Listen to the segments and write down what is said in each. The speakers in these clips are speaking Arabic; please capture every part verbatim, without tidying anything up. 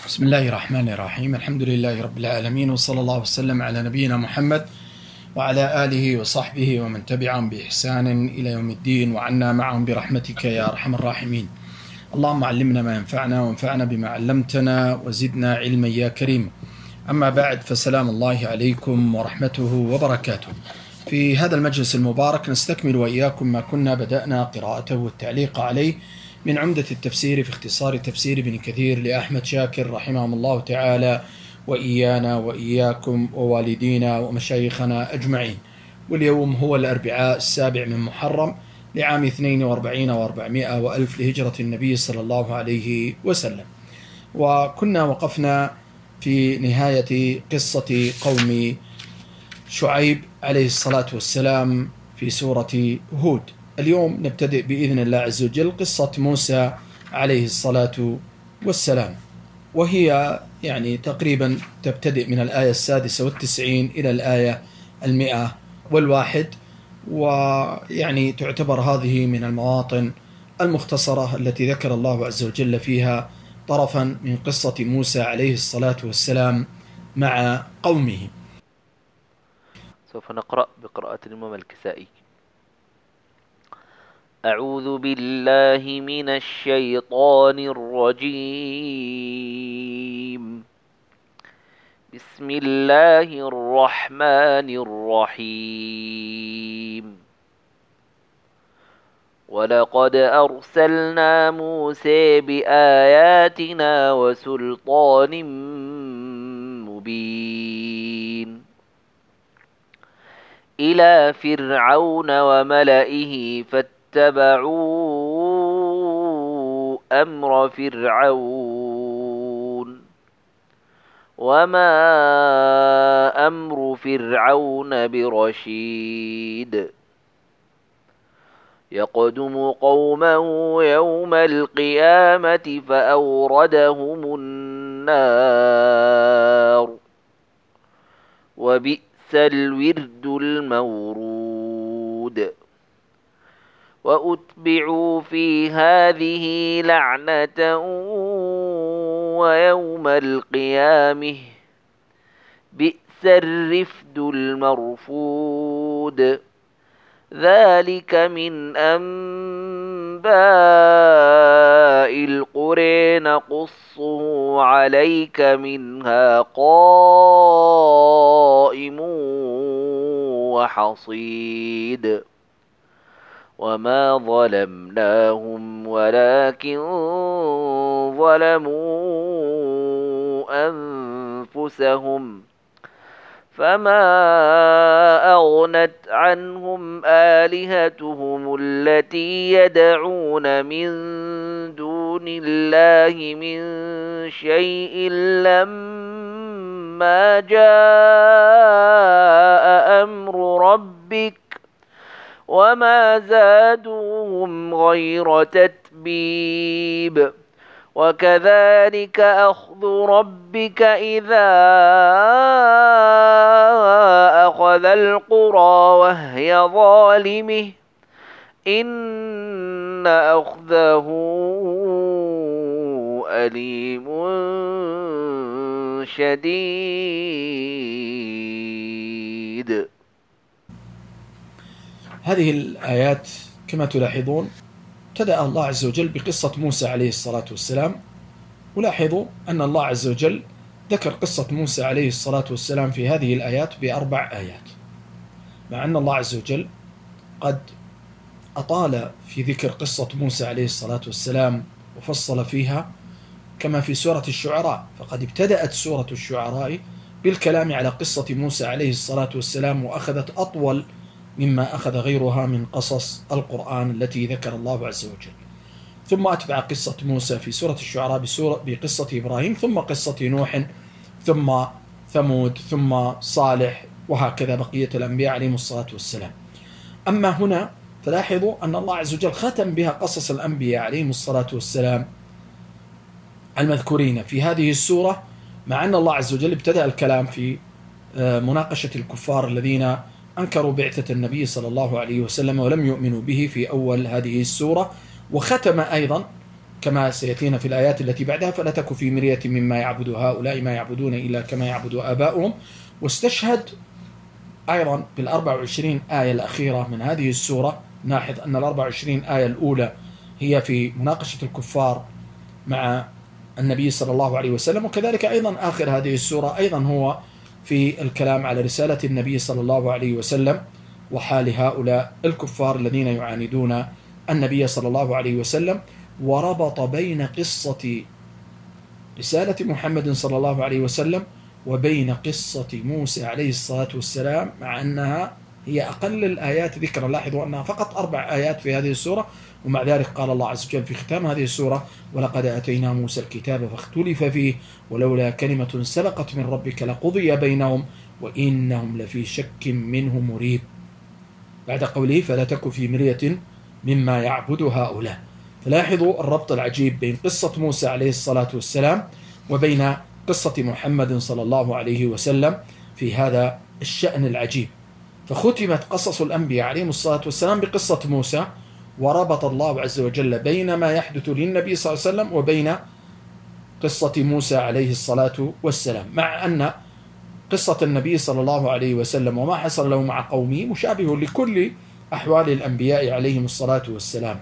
بسم الله الرحمن الرحيم. الحمد لله رب العالمين، وصلى الله وسلم على نبينا محمد وعلى آله وصحبه ومن تبعهم بإحسان إلى يوم الدين، وعنا معهم برحمتك يا أرحم الراحمين. اللهم علمنا ما ينفعنا وانفعنا بما علمتنا وزدنا علما يا كريم. أما بعد، فسلام الله عليكم ورحمته وبركاته. في هذا المجلس المبارك نستكمل وإياكم ما كنا بدأنا قراءته والتعليق عليه من عمدة التفسير في اختصار تفسير ابن كثير لأحمد شاكر رحمهم الله تعالى، وإيانا وإياكم ووالدينا ومشايخنا أجمعين. واليوم هو الأربعاء السابع من محرم لعام اثنين وأربعين وأربعمائة وألف لهجرة النبي صلى الله عليه وسلم. وكنا وقفنا في نهاية قصة قوم شعيب عليه الصلاة والسلام في سورة هود. اليوم نبتدئ بإذن الله عز وجل قصة موسى عليه الصلاة والسلام، وهي يعني تقريبا تبتدئ من الآية السادسة والتسعين إلى الآية المئة والواحد، ويعني تعتبر هذه من المواطن المختصرة التي ذكر الله عز وجل فيها طرفا من قصة موسى عليه الصلاة والسلام مع قومه. سوف نقرأ بقراءة الإمام الكسائي. أعوذ بالله من الشيطان الرجيم. بسم الله الرحمن الرحيم. ولقد أرسلنا موسى بآياتنا وسلطان مبين إلى فرعون وملئه فاتبعوا أمر فرعون وما أمر فرعون برشيد. يقدم قومه يوم القيامة فأوردهم النار وبئس الورد المورود. وأتبعوا في هذه لعنة ويوم القيامة بئس الرفد المرفود. ذلك من أنباء القرى نقصه عليك منها قائم وحصيد. وما ظلمناهم ولكن ظلموا أنفسهم فما أغنت عنهم آلهتهم التي يدعون من دون الله من شيء لما جاء أمر ربك وما زادوهم غير تتبيب. وكذلك أخذ ربك إذا أخذ القرى وهي ظالمة إن أخذه أليم شديد. هذه الآيات كما تلاحظون ابتدأ الله عز وجل بقصة موسى عليه الصلاة والسلام. ولاحظوا أن الله عز وجل ذكر قصة موسى عليه الصلاة والسلام في هذه الآيات بأربع آيات، مع أن الله عز وجل قد أطال في ذكر قصة موسى عليه الصلاة والسلام وفصل فيها كما في سورة الشعراء. فقد ابتدأت سورة الشعراء بالكلام على قصة موسى عليه الصلاة والسلام، وأخذت أطول مما أخذ غيرها من قصص القرآن التي ذكر الله عز وجل. ثم أتبع قصة موسى في سورة الشعراء بسورة بقصة إبراهيم، ثم قصة نوح، ثم ثمود، ثم صالح، وهكذا بقية الأنبياء عليهم الصلاة والسلام. أما هنا فلاحظوا أن الله عز وجل ختم بها قصص الأنبياء عليهم الصلاة والسلام المذكورين في هذه السورة، مع أن الله عز وجل ابتدأ الكلام في مناقشة الكفار الذين أنكروا بعثة النبي صلى الله عليه وسلم ولم يؤمنوا به في أول هذه السورة. وختم أيضا كما سيأتينا في الآيات التي بعدها: فلا تك في مرية مما يعبد هؤلاء ما يعبدون إلا كما يعبد آباؤهم. واستشهد أيضا بالأربع وعشرين آية الأخيرة من هذه السورة. نلاحظ أن الأربع وعشرين آية الأولى هي في مناقشة الكفار مع النبي صلى الله عليه وسلم، وكذلك أيضا آخر هذه السورة أيضا هو في الكلام على رسالة النبي صلى الله عليه وسلم وحال هؤلاء الكفار الذين يعاندون النبي صلى الله عليه وسلم. وربط بين قصة رسالة محمد صلى الله عليه وسلم وبين قصة موسى عليه الصلاة والسلام، مع أنها هي أقل الآيات ذكرا. لاحظوا أنها فقط أربع آيات في هذه السورة، ومع ذلك قال الله عز وجل في ختام هذه السورة: ولقد آتينا موسى الكتاب فاختلف فيه ولولا كلمة سبقت من ربك لقضي بينهم وإنهم لفي شك منه مريب، بعد قوله: فلا تك في مرية مما يعبد هؤلاء. فلاحظوا الربط العجيب بين قصة موسى عليه الصلاة والسلام وبين قصة محمد صلى الله عليه وسلم في هذا الشأن العجيب. فختمت قصص الأنبياء عليهم الصلاة والسلام بقصة موسى، وربط الله عز وجل بين ما يحدث للنبي صلى الله عليه وسلم وبين قصة موسى عليه الصلاة والسلام، مع أن قصة النبي صلى الله عليه وسلم وما حصل له مع قومه مشابه لكل أحوال الأنبياء عليهم الصلاة والسلام.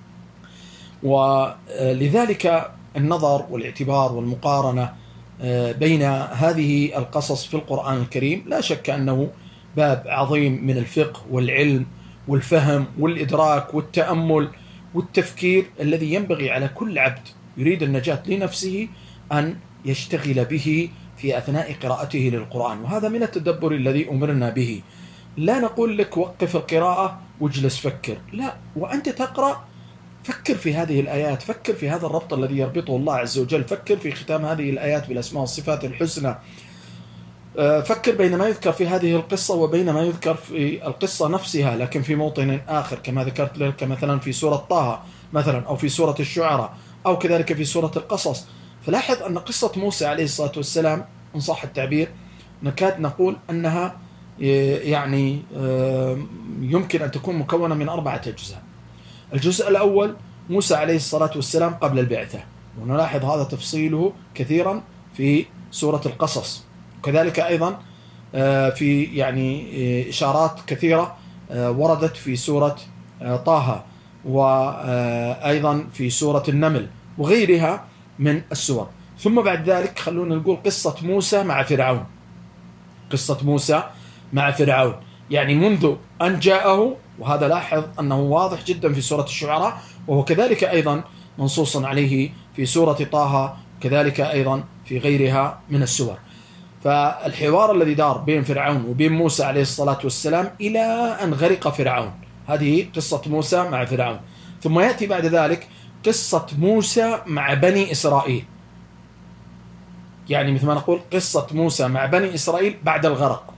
ولذلك النظر والاعتبار والمقارنة بين هذه القصص في القرآن الكريم لا شك أنه باب عظيم من الفقه والعلم والفهم والإدراك والتأمل والتفكير، الذي ينبغي على كل عبد يريد النجاة لنفسه أن يشتغل به في أثناء قراءته للقرآن. وهذا من التدبر الذي أمرنا به. لا نقول لك وقف القراءة واجلس فكر، لا، وأنت تقرأ فكر في هذه الآيات، فكر في هذا الربط الذي يربطه الله عز وجل، فكر في ختام هذه الآيات بالأسماء والصفات الحسنى، فكر بين ما يذكر في هذه القصة وبين ما يذكر في القصة نفسها لكن في موطن آخر، كما ذكرت لك مثلا في سورة طه مثلا، أو في سورة الشعراء، أو كذلك في سورة القصص. فلاحظ أن قصة موسى عليه الصلاة والسلام إن صح التعبير نكاد نقول أنها يعني يمكن أن تكون مكونة من أربعة أجزاء. الجزء الأول موسى عليه الصلاة والسلام قبل البعثة، ونلاحظ هذا تفصيله كثيرا في سورة القصص، وكذلك أيضا في يعني إشارات كثيرة وردت في سورة طه، وأيضا في سورة النمل وغيرها من السور. ثم بعد ذلك خلونا نقول قصة موسى مع فرعون، قصة موسى مع فرعون يعني منذ أن جاءه، وهذا لاحظ أنه واضح جدا في سورة الشعراء، وهو كذلك أيضا منصوص عليه في سورة طه، كذلك أيضا في غيرها من السور. فالحوار الذي دار بين فرعون وبين موسى عليه الصلاة والسلام إلى أن غرق فرعون، هذه قصة موسى مع فرعون. ثم يأتي بعد ذلك قصة موسى مع بني إسرائيل، يعني مثل ما نقول قصة موسى مع بني إسرائيل بعد الغرق،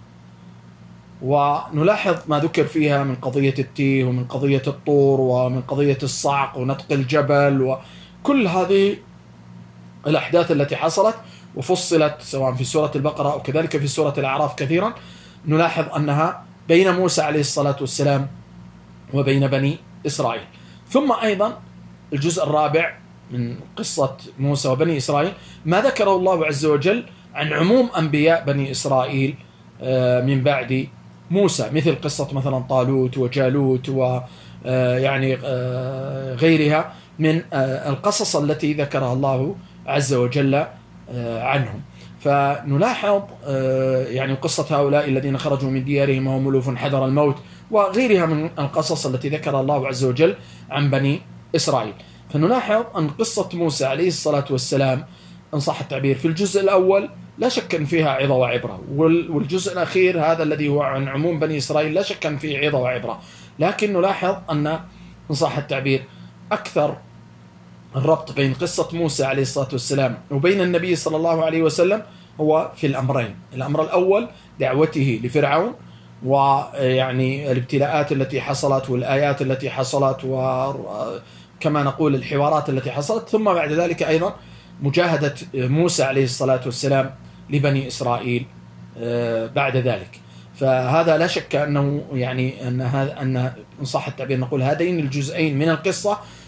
ونلاحظ ما ذكر فيها من قضية التيه ومن قضية الطور ومن قضية الصعق ونطق الجبل وكل هذه الأحداث التي حصلت وفصلت سواء في سورة البقرة أو كذلك في سورة الأعراف كثيرا. نلاحظ أنها بين موسى عليه الصلاة والسلام وبين بني إسرائيل. ثم أيضا الجزء الرابع من قصة موسى وبني إسرائيل ما ذكره الله عز وجل عن عموم أنبياء بني إسرائيل من بعد موسى، مثل قصة مثلا طالوت وجالوت ويعني غيرها من القصص التي ذكرها الله عز وجل عنهم. فنلاحظ يعني قصة هؤلاء الذين خرجوا من ديارهم وهم ألوف حذر الموت وغيرها من القصص التي ذكر الله عز وجل عن بني إسرائيل. فنلاحظ أن قصة موسى عليه الصلاة والسلام إن صح التعبير في الجزء الأول لا شك أن فيها عظة وعبرة، والجزء الأخير هذا الذي هو عن عموم بني إسرائيل لا شك أن فيه عظة وعبرة، لكن نلاحظ أن إن صح التعبير أكثر الربط بين قصة موسى عليه الصلاة والسلام وبين النبي صلى الله عليه وسلم هو في الأمرين. الأمر الأول دعوته لفرعون، ويعني الابتلاءات التي حصلت والآيات التي حصلت وكما نقول الحوارات التي حصلت، ثم بعد ذلك أيضا مجاهدة موسى عليه الصلاة والسلام لبني إسرائيل بعد ذلك. فهذا لا شك أنه يعني أن هذا أن إن صح التعبير نقول هذين الجزئين من القصة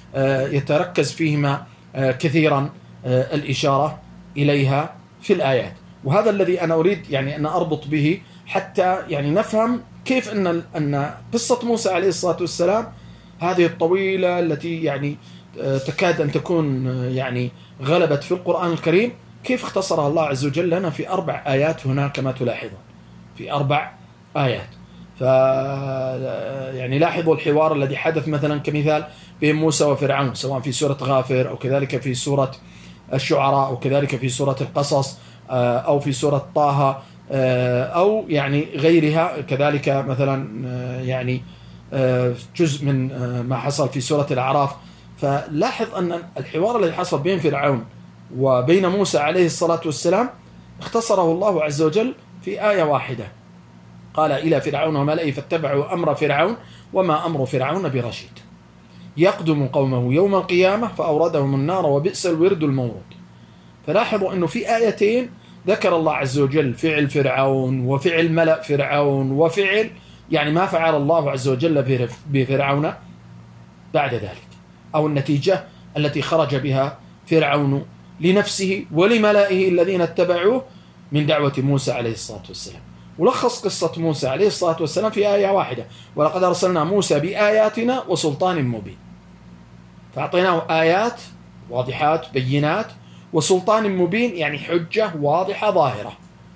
يتركز فيهما كثيرا الإشارة إليها في الآيات. وهذا الذي أنا أريد يعني أن أربط به حتى يعني نفهم كيف أن أن قصة موسى عليه الصلاة والسلام هذه الطويلة التي يعني تكاد أن تكون يعني غلبت في القرآن الكريم، كيف اختصرها الله عز وجل لنا في أربع آيات هنا كما تلاحظون، في أربع آيات. ف يعني لاحظوا الحوار الذي حدث مثلا كمثال بين موسى وفرعون، سواء في سورة غافر أو كذلك في سورة الشعراء أو كذلك في سورة القصص أو في سورة طه أو يعني غيرها، كذلك مثلا يعني جزء من ما حصل في سورة الأعراف. فلاحظ أن الحوار الذي حصل بين فرعون وبين موسى عليه الصلاة والسلام اختصره الله عز وجل في آية واحدة، قال إلى فرعون وملئه فاتبعوا أمر فرعون وما أمر فرعون برشيد يقدم قومه يوم القيامة فأوردهم النار وبئس الورد المورود. فلاحظوا أنه في آيتين ذكر الله عز وجل فعل فرعون وفعل ملأ فرعون وفعل يعني ما فعل الله عز وجل بفرعون بعد ذلك، أو النتيجة التي خرج بها فرعون لنفسه ولملائه الذين اتبعوه من دعوة موسى عليه الصلاة والسلام. ولخص قصة موسى عليه الصلاة والسلام في آية واحدة، ولقد أرسلنا موسى بآياتنا وسلطان مبين. فأعطيناه آيات واضحات بينات وسلطان مبين يعني حجة واضحة ظاهرة،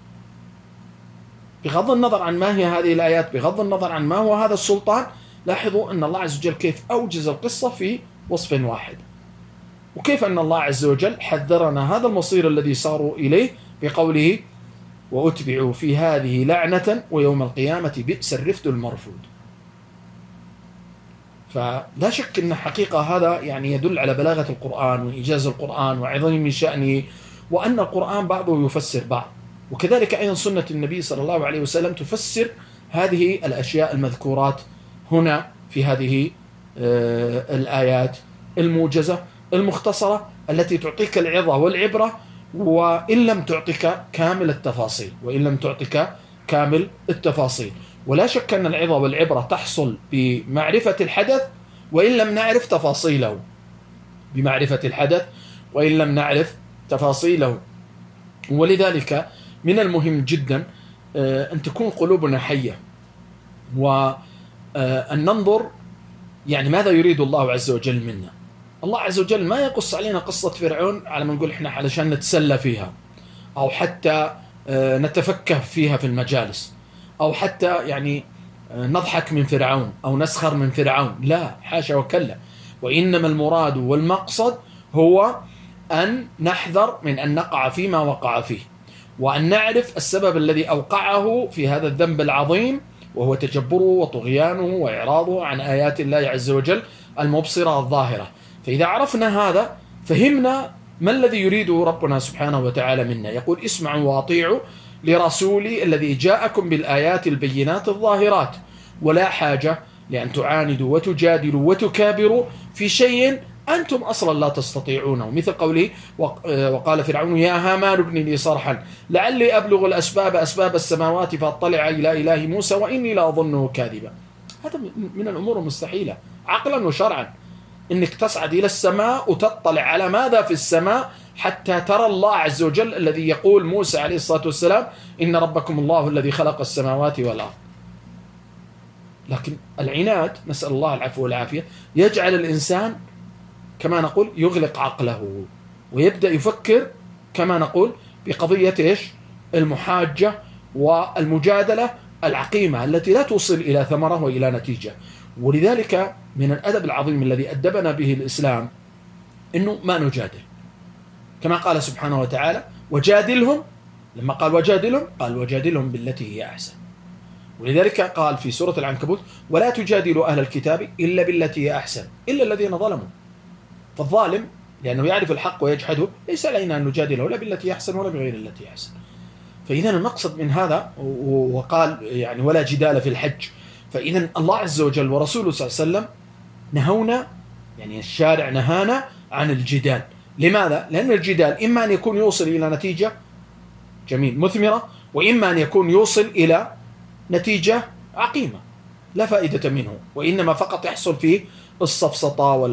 بغض النظر عن ما هي هذه الآيات، بغض النظر عن ما هو هذا السلطان. لاحظوا أن الله عز وجل كيف أوجز القصة في وصف واحد، وكيف أن الله عز وجل حذرنا هذا المصير الذي صاروا إليه بقوله وأتبعوا في هذه لعنة ويوم القيامة بئس الرفد المرفود. فلا شك أن حقيقة هذا يعني يدل على بلاغة القرآن وإيجاز القرآن وعظيم شأنه، وأن القرآن بعضه يفسر بعض، وكذلك أيضا سنة النبي صلى الله عليه وسلم تفسر هذه الأشياء المذكورات هنا في هذه الآيات الموجزة المختصرة التي تعطيك العظة والعبرة، وإن لم تعطيك كامل التفاصيل وإن لم تعطيك كامل التفاصيل. ولا شك أن العظة والعبرة تحصل بمعرفة الحدث وإن لم نعرف تفاصيله، بمعرفة الحدث وإن لم نعرف تفاصيله. ولذلك من المهم جدا أن تكون قلوبنا حية، وأن ننظر يعني ماذا يريد الله عز وجل منا. الله عز وجل ما يقص علينا قصة فرعون على ما نقول إحنا علشان نتسلى فيها أو حتى نتفكه فيها في المجالس أو حتى يعني نضحك من فرعون أو نسخر من فرعون، لا حاشا وكلا. وإنما المراد والمقصد هو أن نحذر من أن نقع فيما وقع فيه، وأن نعرف السبب الذي أوقعه في هذا الذنب العظيم، وهو تجبره وطغيانه وإعراضه عن آيات الله عز وجل المبصرة الظاهرة. فإذا عرفنا هذا فهمنا ما الذي يريده ربنا سبحانه وتعالى منا. يقول اسمعوا واطيعوا لرسولي الذي جاءكم بالآيات البينات الظاهرات، ولا حاجة لأن تعاندوا وتجادلوا وتكابروا في شيء أنتم أصلا لا تستطيعونه، مثل قوله وقال فرعون يا هامان ابن لي صرحا لعلي أبلغ الأسباب أسباب السماوات فاطلع إلى إله موسى وإني لا أظنه كاذبا. هذا من الأمور المستحيلة عقلا وشرعا، إنك تصعد إلى السماء وتطلع على ماذا في السماء حتى ترى الله عز وجل الذي يقول موسى عليه الصلاة والسلام إن ربكم الله الذي خلق السماوات والأرض. لكن العناد نسأل الله العفو والعافية يجعل الإنسان كما نقول يغلق عقله ويبدأ يفكر كما نقول بقضية إيش؟ المحاجة والمجادلة العقيمة التي لا توصل إلى ثمرة وإلى نتيجة. ولذلك من الأدب العظيم الذي أدبنا به الإسلام إنه ما نجادل، كما قال سبحانه وتعالى وجادلهم، لما قال وجادلهم قال وجادلهم بالتي هي أحسن. ولذلك قال في سورة العنكبوت ولا تجادلوا أهل الكتاب إلا بالتي هي أحسن إلا الذين ظلموا. فالظالم لأنه يعرف الحق ويجحده ليس علينا أن نجادله لا بالتي أحسن ولا بغير التي أحسن. فإذا المقصد من هذا، وقال يعني ولا جدال في الحج، فإذا الله عز وجل ورسوله صلى الله عليه وسلم نهونا، يعني الشارع نهانا عن الجدال. لماذا؟ لأن الجدال إما أن يكون يوصل إلى نتيجة جميل مثمرة، وإما أن يكون يوصل إلى نتيجة عقيمة لا فائدة منه، وإنما فقط يحصل فيه السفسطة وال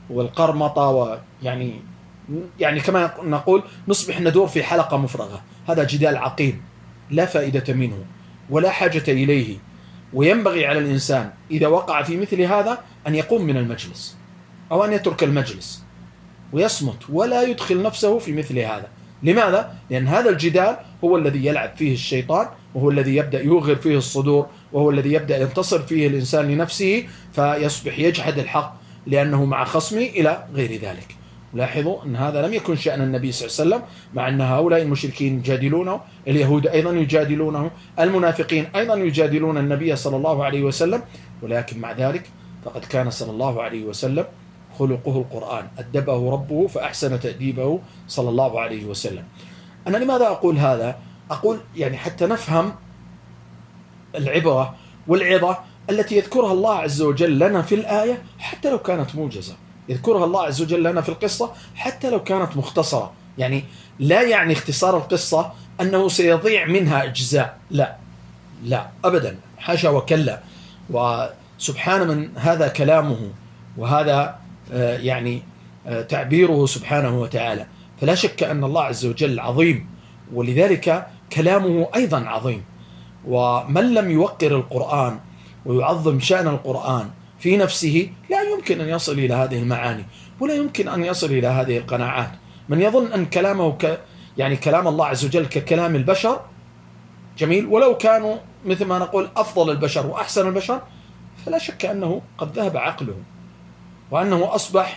والقرمطة، ويعني يعني كما نقول نصبح ندور في حلقة مفرغة. هذا جدال عقيم لا فائدة منه ولا حاجة إليه، وينبغي على الإنسان إذا وقع في مثل هذا أن يقوم من المجلس أو أن يترك المجلس ويصمت ولا يدخل نفسه في مثل هذا. لماذا؟ لأن هذا الجدال هو الذي يلعب فيه الشيطان، وهو الذي يبدأ يوغر فيه الصدور، وهو الذي يبدأ ينتصر فيه الإنسان لنفسه فيصبح يجحد الحق لأنه مع خصمه إلى غير ذلك. لاحظوا أن هذا لم يكن شأن النبي صلى الله عليه وسلم، مع أن هؤلاء المشركين يجادلونه، اليهود أيضا يجادلونه، المنافقين أيضا يجادلون النبي صلى الله عليه وسلم، ولكن مع ذلك فقد كان صلى الله عليه وسلم خلقه القرآن، أدبه ربه فأحسن تأديبه صلى الله عليه وسلم. أنا لماذا أقول هذا؟ أقول يعني حتى نفهم العبرة والعظة التي يذكرها الله عز وجل لنا في الآية حتى لو كانت موجزة، يذكرها الله عز وجل لنا في القصة حتى لو كانت مختصرة. يعني لا يعني اختصار القصة أنه سيضيع منها أجزاء، لا لا أبدا، حاشا وكلا. وسبحان من هذا كلامه وهذا يعني تعبيره سبحانه وتعالى. فلا شك أن الله عز وجل عظيم، ولذلك كلامه أيضا عظيم. ومن لم يوقر القرآن ويعظم شأن القرآن في نفسه لا يمكن أن يصل إلى هذه المعاني، ولا يمكن أن يصل إلى هذه القناعات. من يظن أن كلامه ك يعني كلام الله عز وجل ككلام البشر جميل، ولو كانوا مثل ما نقول أفضل البشر وأحسن البشر، فلا شك أنه قد ذهب عقله، وأنه أصبح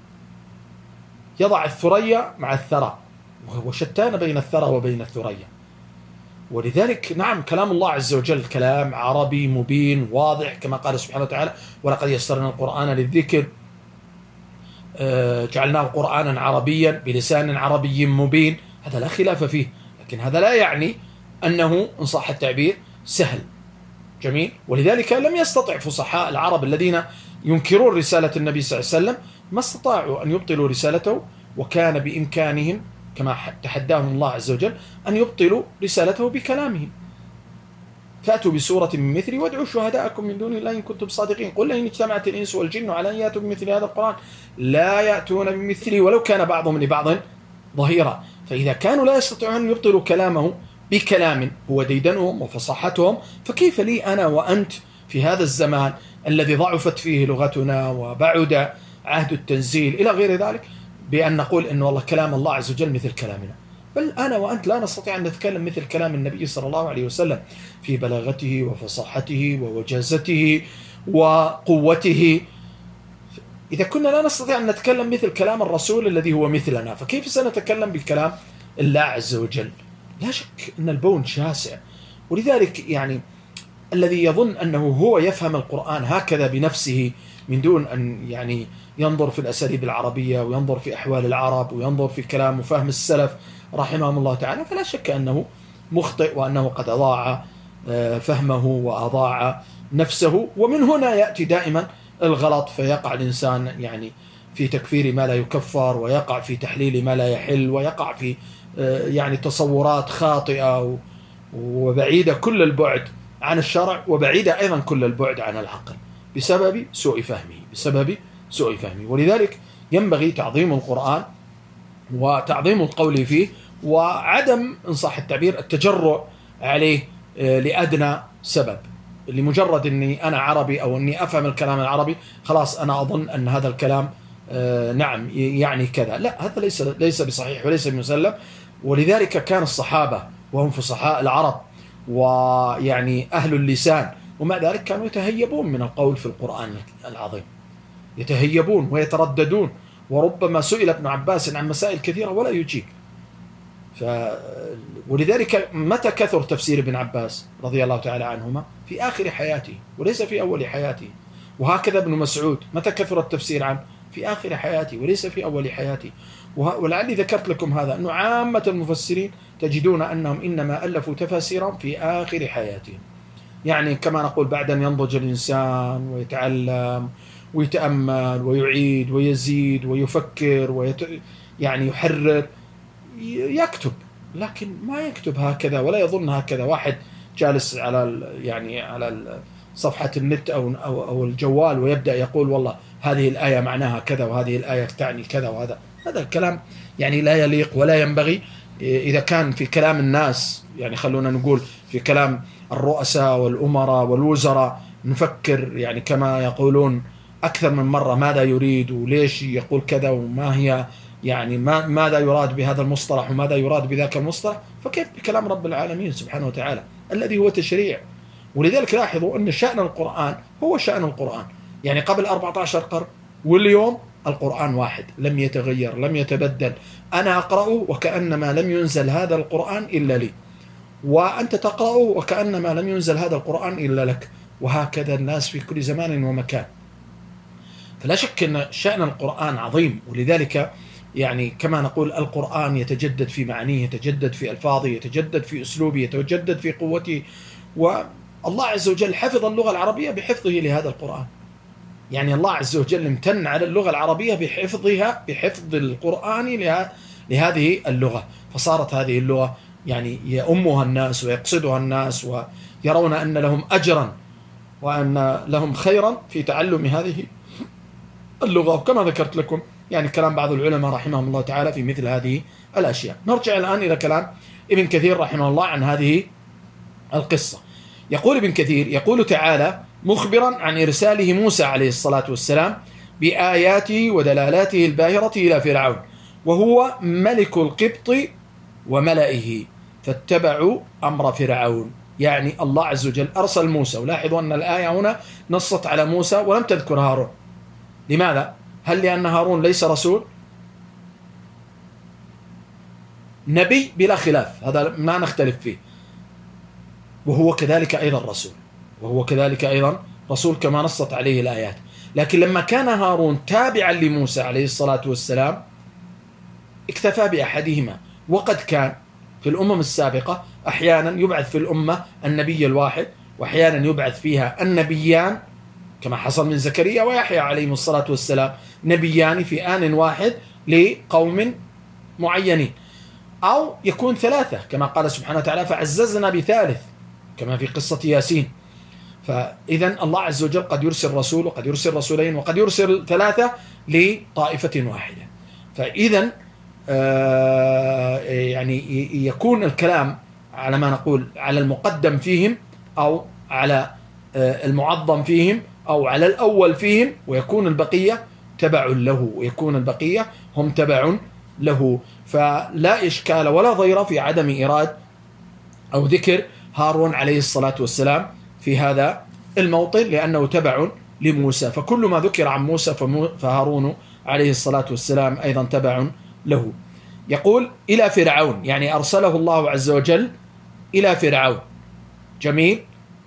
يضع الثريا مع الثرى، وهو شتان بين الثرى وبين الثريا. ولذلك نعم كلام الله عز وجل كلام عربي مبين واضح، كما قال سبحانه وتعالى: ولقد يسرنا القرآن للذكر جعلناه قرآنا عربيا بلسان عربي مبين. هذا لا خلاف فيه، لكن هذا لا يعني أنه إن صح التعبير سهل. جميل. ولذلك لم يستطع فصحاء العرب الذين ينكرون رسالة النبي صلى الله عليه وسلم ما استطاعوا أن يبطلوا رسالته، وكان بإمكانهم كما تحداهم الله عز وجل أن يبطلوا رسالته بكلامهم. فأتوا بسورة من مثله وادعوا شهداءكم من دون الله إن كنتم صادقين، قل لئن اجتمعت الإنس والجن على أن يأتوا بمثل هذا القرآن لا يأتون بمثله ولو كان بعضهم لبعض ظهيرا. فإذا كانوا لا يستطيعون أن يبطلوا كلامه بكلام هو ديدنهم وفصاحتهم، فكيف لي أنا وأنت في هذا الزمان الذي ضعفت فيه لغتنا وبعد عهد التنزيل إلى غير ذلك بأن نقول إن والله كلام الله عز وجل مثل كلامنا؟ بل أنا وأنت لا نستطيع أن نتكلم مثل كلام النبي صلى الله عليه وسلم في بلاغته وفصاحته ووجازته وقوته. إذا كنا لا نستطيع أن نتكلم مثل كلام الرسول الذي هو مثلنا، فكيف سنتكلم بكلام الله عز وجل؟ لا شك أن البون شاسع. ولذلك يعني الذي يظن أنه هو يفهم القرآن هكذا بنفسه من دون أن يعني ينظر في الأساليب العربية وينظر في أحوال العرب وينظر في كلام وفهم السلف رحمهم الله تعالى، فلا شك أنه مخطئ، وأنه قد أضاع فهمه وأضاع نفسه. ومن هنا يأتي دائما الغلط، فيقع الإنسان يعني في تكفير ما لا يكفر، ويقع في تحليل ما لا يحل، ويقع في يعني تصورات خاطئة وبعيدة كل البعد عن الشرع، وبعيدة أيضا كل البعد عن العقل بسبب سوء فهمه بسبب سوء فهمه. ولذلك ينبغي تعظيم القرآن وتعظيم القول فيه، وعدم إن صح التعبير التجرؤ عليه لأدنى سبب، لمجرد أني أنا عربي أو أني أفهم الكلام العربي خلاص أنا أظن أن هذا الكلام نعم يعني كذا. لا، هذا ليس ليس بصحيح وليس بمسلم. ولذلك كان الصحابة وهم فصحاء العرب ويعني أهل اللسان، ومع ذلك كانوا يتهيبون من القول في القرآن العظيم، يتهيبون ويترددون، وربما سئل ابن عباس عن مسائل كثيرة ولا يجيب. ف... ولذلك متى كثر تفسير ابن عباس رضي الله تعالى عنهما؟ في آخر حياته وليس في أول حياته. وهكذا ابن مسعود متى كثر التفسير عنه؟ في آخر حياته وليس في أول حياته. ولعلي ذكرت لكم هذا، أنه عامة المفسرين تجدون أنهم إنما ألفوا تفاسيرا في آخر حياتهم، يعني كما نقول بعد أن ينضج الإنسان ويتعلم ويتأمل ويعيد ويزيد ويفكر ويت... يعني يحرر يكتب، لكن ما يكتب هكذا ولا يظن هكذا واحد جالس على ال... يعني على صفحة النت أو, أو, أو الجوال ويبدأ يقول والله هذه الآية معناها كذا وهذه الآية تعني كذا، وهذا هذا الكلام يعني لا يليق ولا ينبغي. إذا كان في كلام الناس، يعني خلونا نقول في كلام الرؤساء والأمراء والوزراء، نفكر يعني كما يقولون أكثر من مرة ماذا يريد وليش يقول كذا وما هي يعني ما ماذا يراد بهذا المصطلح وماذا يراد بذاك المصطلح، فكيف بكلام رب العالمين سبحانه وتعالى الذي هو تشريع. ولذلك لاحظوا أن شأن القرآن هو شأن القرآن، يعني قبل أربعة عشر قرن واليوم القرآن واحد، لم يتغير لم يتبدل. أنا أقرأه وكأنما لم ينزل هذا القرآن إلا لي، وأنت تقرأه وكأنما لم ينزل هذا القرآن إلا لك، وهكذا الناس في كل زمان ومكان. فلا شك أن شأن القرآن عظيم، ولذلك يعني كما نقول القرآن يتجدد في معانيه، يتجدد في ألفاظه، يتجدد في أسلوبه، يتجدد في قوته. والله عز وجل حفظ اللغة العربية بحفظه لهذا القرآن، يعني الله عز وجل امتن على اللغة العربية بحفظها، بحفظ القرآن لهذه اللغة، فصارت هذه اللغة يعني يأمها الناس ويقصدها الناس ويرون أن لهم أجرا وأن لهم خيرا في تعلم هذه اللغة. وكما ذكرت لكم يعني كلام بعض العلماء رحمهم الله تعالى في مثل هذه الأشياء. نرجع الآن إلى كلام ابن كثير رحمه الله عن هذه القصة. يقول ابن كثير يقول تعالى مخبرا عن إرساله موسى عليه الصلاة والسلام بآياته ودلالاته الباهرة إلى فرعون وهو ملك القبط وملئه فاتبعوا أمر فرعون. يعني الله عز وجل أرسل موسى، ولاحظوا أن الآية هنا نصت على موسى ولم تذكر هارون. لماذا؟ هل لأن هارون ليس رسول؟ نبي بلا خلاف، هذا ما نختلف فيه، وهو كذلك أيضا رسول، وهو كذلك أيضا رسول كما نصت عليه الآيات. لكن لما كان هارون تابعا لموسى عليه الصلاة والسلام اكتفى بأحدهما. وقد كان في الأمم السابقة أحيانا يبعث في الأمة النبي الواحد، وأحيانا يبعث فيها النبيان كما حصل من زكريا ويحيى عليهم الصلاة والسلام، نبيان في آن واحد لقوم معينين، أو يكون ثلاثة كما قال سبحانه وتعالى فعززنا بثالث كما في قصة ياسين. فإذا الله عز وجل قد يرسل رسول وقد يرسل رسولين وقد يرسل ثلاثة لطائفة واحدة. فإذا آه يعني يكون الكلام على ما نقول على المقدم فيهم أو على آه المعظم فيهم أو على الأول فيهم، ويكون البقية تبع له، ويكون البقية هم تبع له. فلا إشكال ولا ضير في عدم إيراد أو ذكر هارون عليه الصلاة والسلام في هذا الموطن لأنه تبع لموسى، فكل ما ذكر عن موسى فهارون عليه الصلاة والسلام أيضا تبع له. يقول إلى فرعون، يعني أرسله الله عز وجل إلى فرعون، جميل،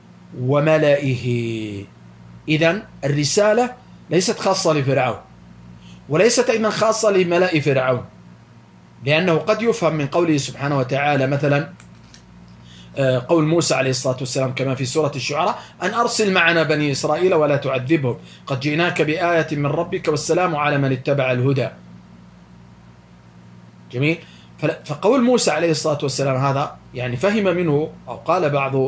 وملئه. إذن الرسالة ليست خاصة لفرعون وليست أيضا خاصة لملأ فرعون، لأنه قد يفهم من قوله سبحانه وتعالى مثلا قول موسى عليه الصلاة والسلام كما في سورة الشعراء أن أرسل معنا بني إسرائيل ولا تعذبهم قد جئناك بآية من ربك والسلام على من اتبع الهدى. جميل. فقول موسى عليه الصلاة والسلام هذا يعني فهم منه أو قال بعض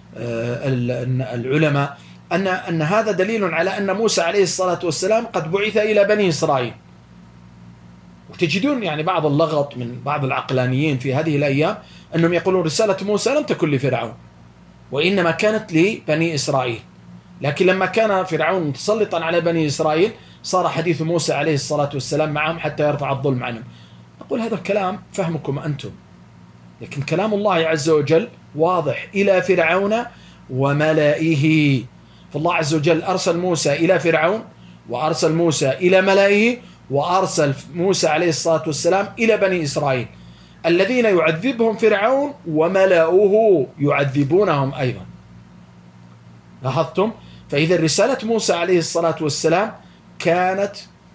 العلماء أن أن هذا دليل على أن موسى عليه الصلاة والسلام قد بعث إلى بني إسرائيل. وتجدون يعني بعض اللغط من بعض العقلانيين في هذه الأيام أنهم يقولون رسالة موسى لم تكن لفرعون وإنما كانت لبني إسرائيل، لكن لما كان فرعون متسلطا على بني إسرائيل صار حديث موسى عليه الصلاة والسلام معهم حتى يرفع الظلم عنهم. نقول هذا الكلام فهمكم أنتم، لكن كلام الله عز وجل واضح إلى فرعون وملئه. فالله عز وجل أرسل موسى إلى فرعون وأرسل موسى إلى ملئه وأرسل موسى عليه الصلاة والسلام إلى بني إسرائيل الذين يعذبهم فرعون وملأه يعذبونهم أيضا. لاحظتم؟ فإذا رسالة موسى عليه الصلاة والسلام كانت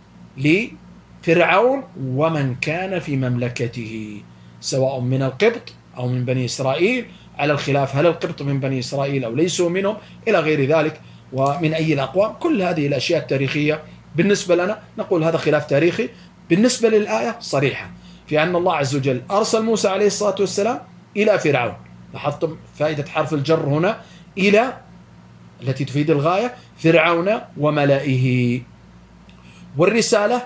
لفرعون ومن كان في مملكته سواء من القبط أو من بني إسرائيل، على الخلاف هل القبط من بني إسرائيل أو ليسوا منهم إلى غير ذلك، ومن أي الأقوام. كل هذه الأشياء التاريخية بالنسبة لنا نقول هذا خلاف تاريخي. بالنسبة للآية صريحة في أن الله عز وجل أرسل موسى عليه الصلاة والسلام إلى فرعون. لاحظتم فائدة حرف الجر هنا إلى التي تفيد الغاية فرعون وملئه. والرسالة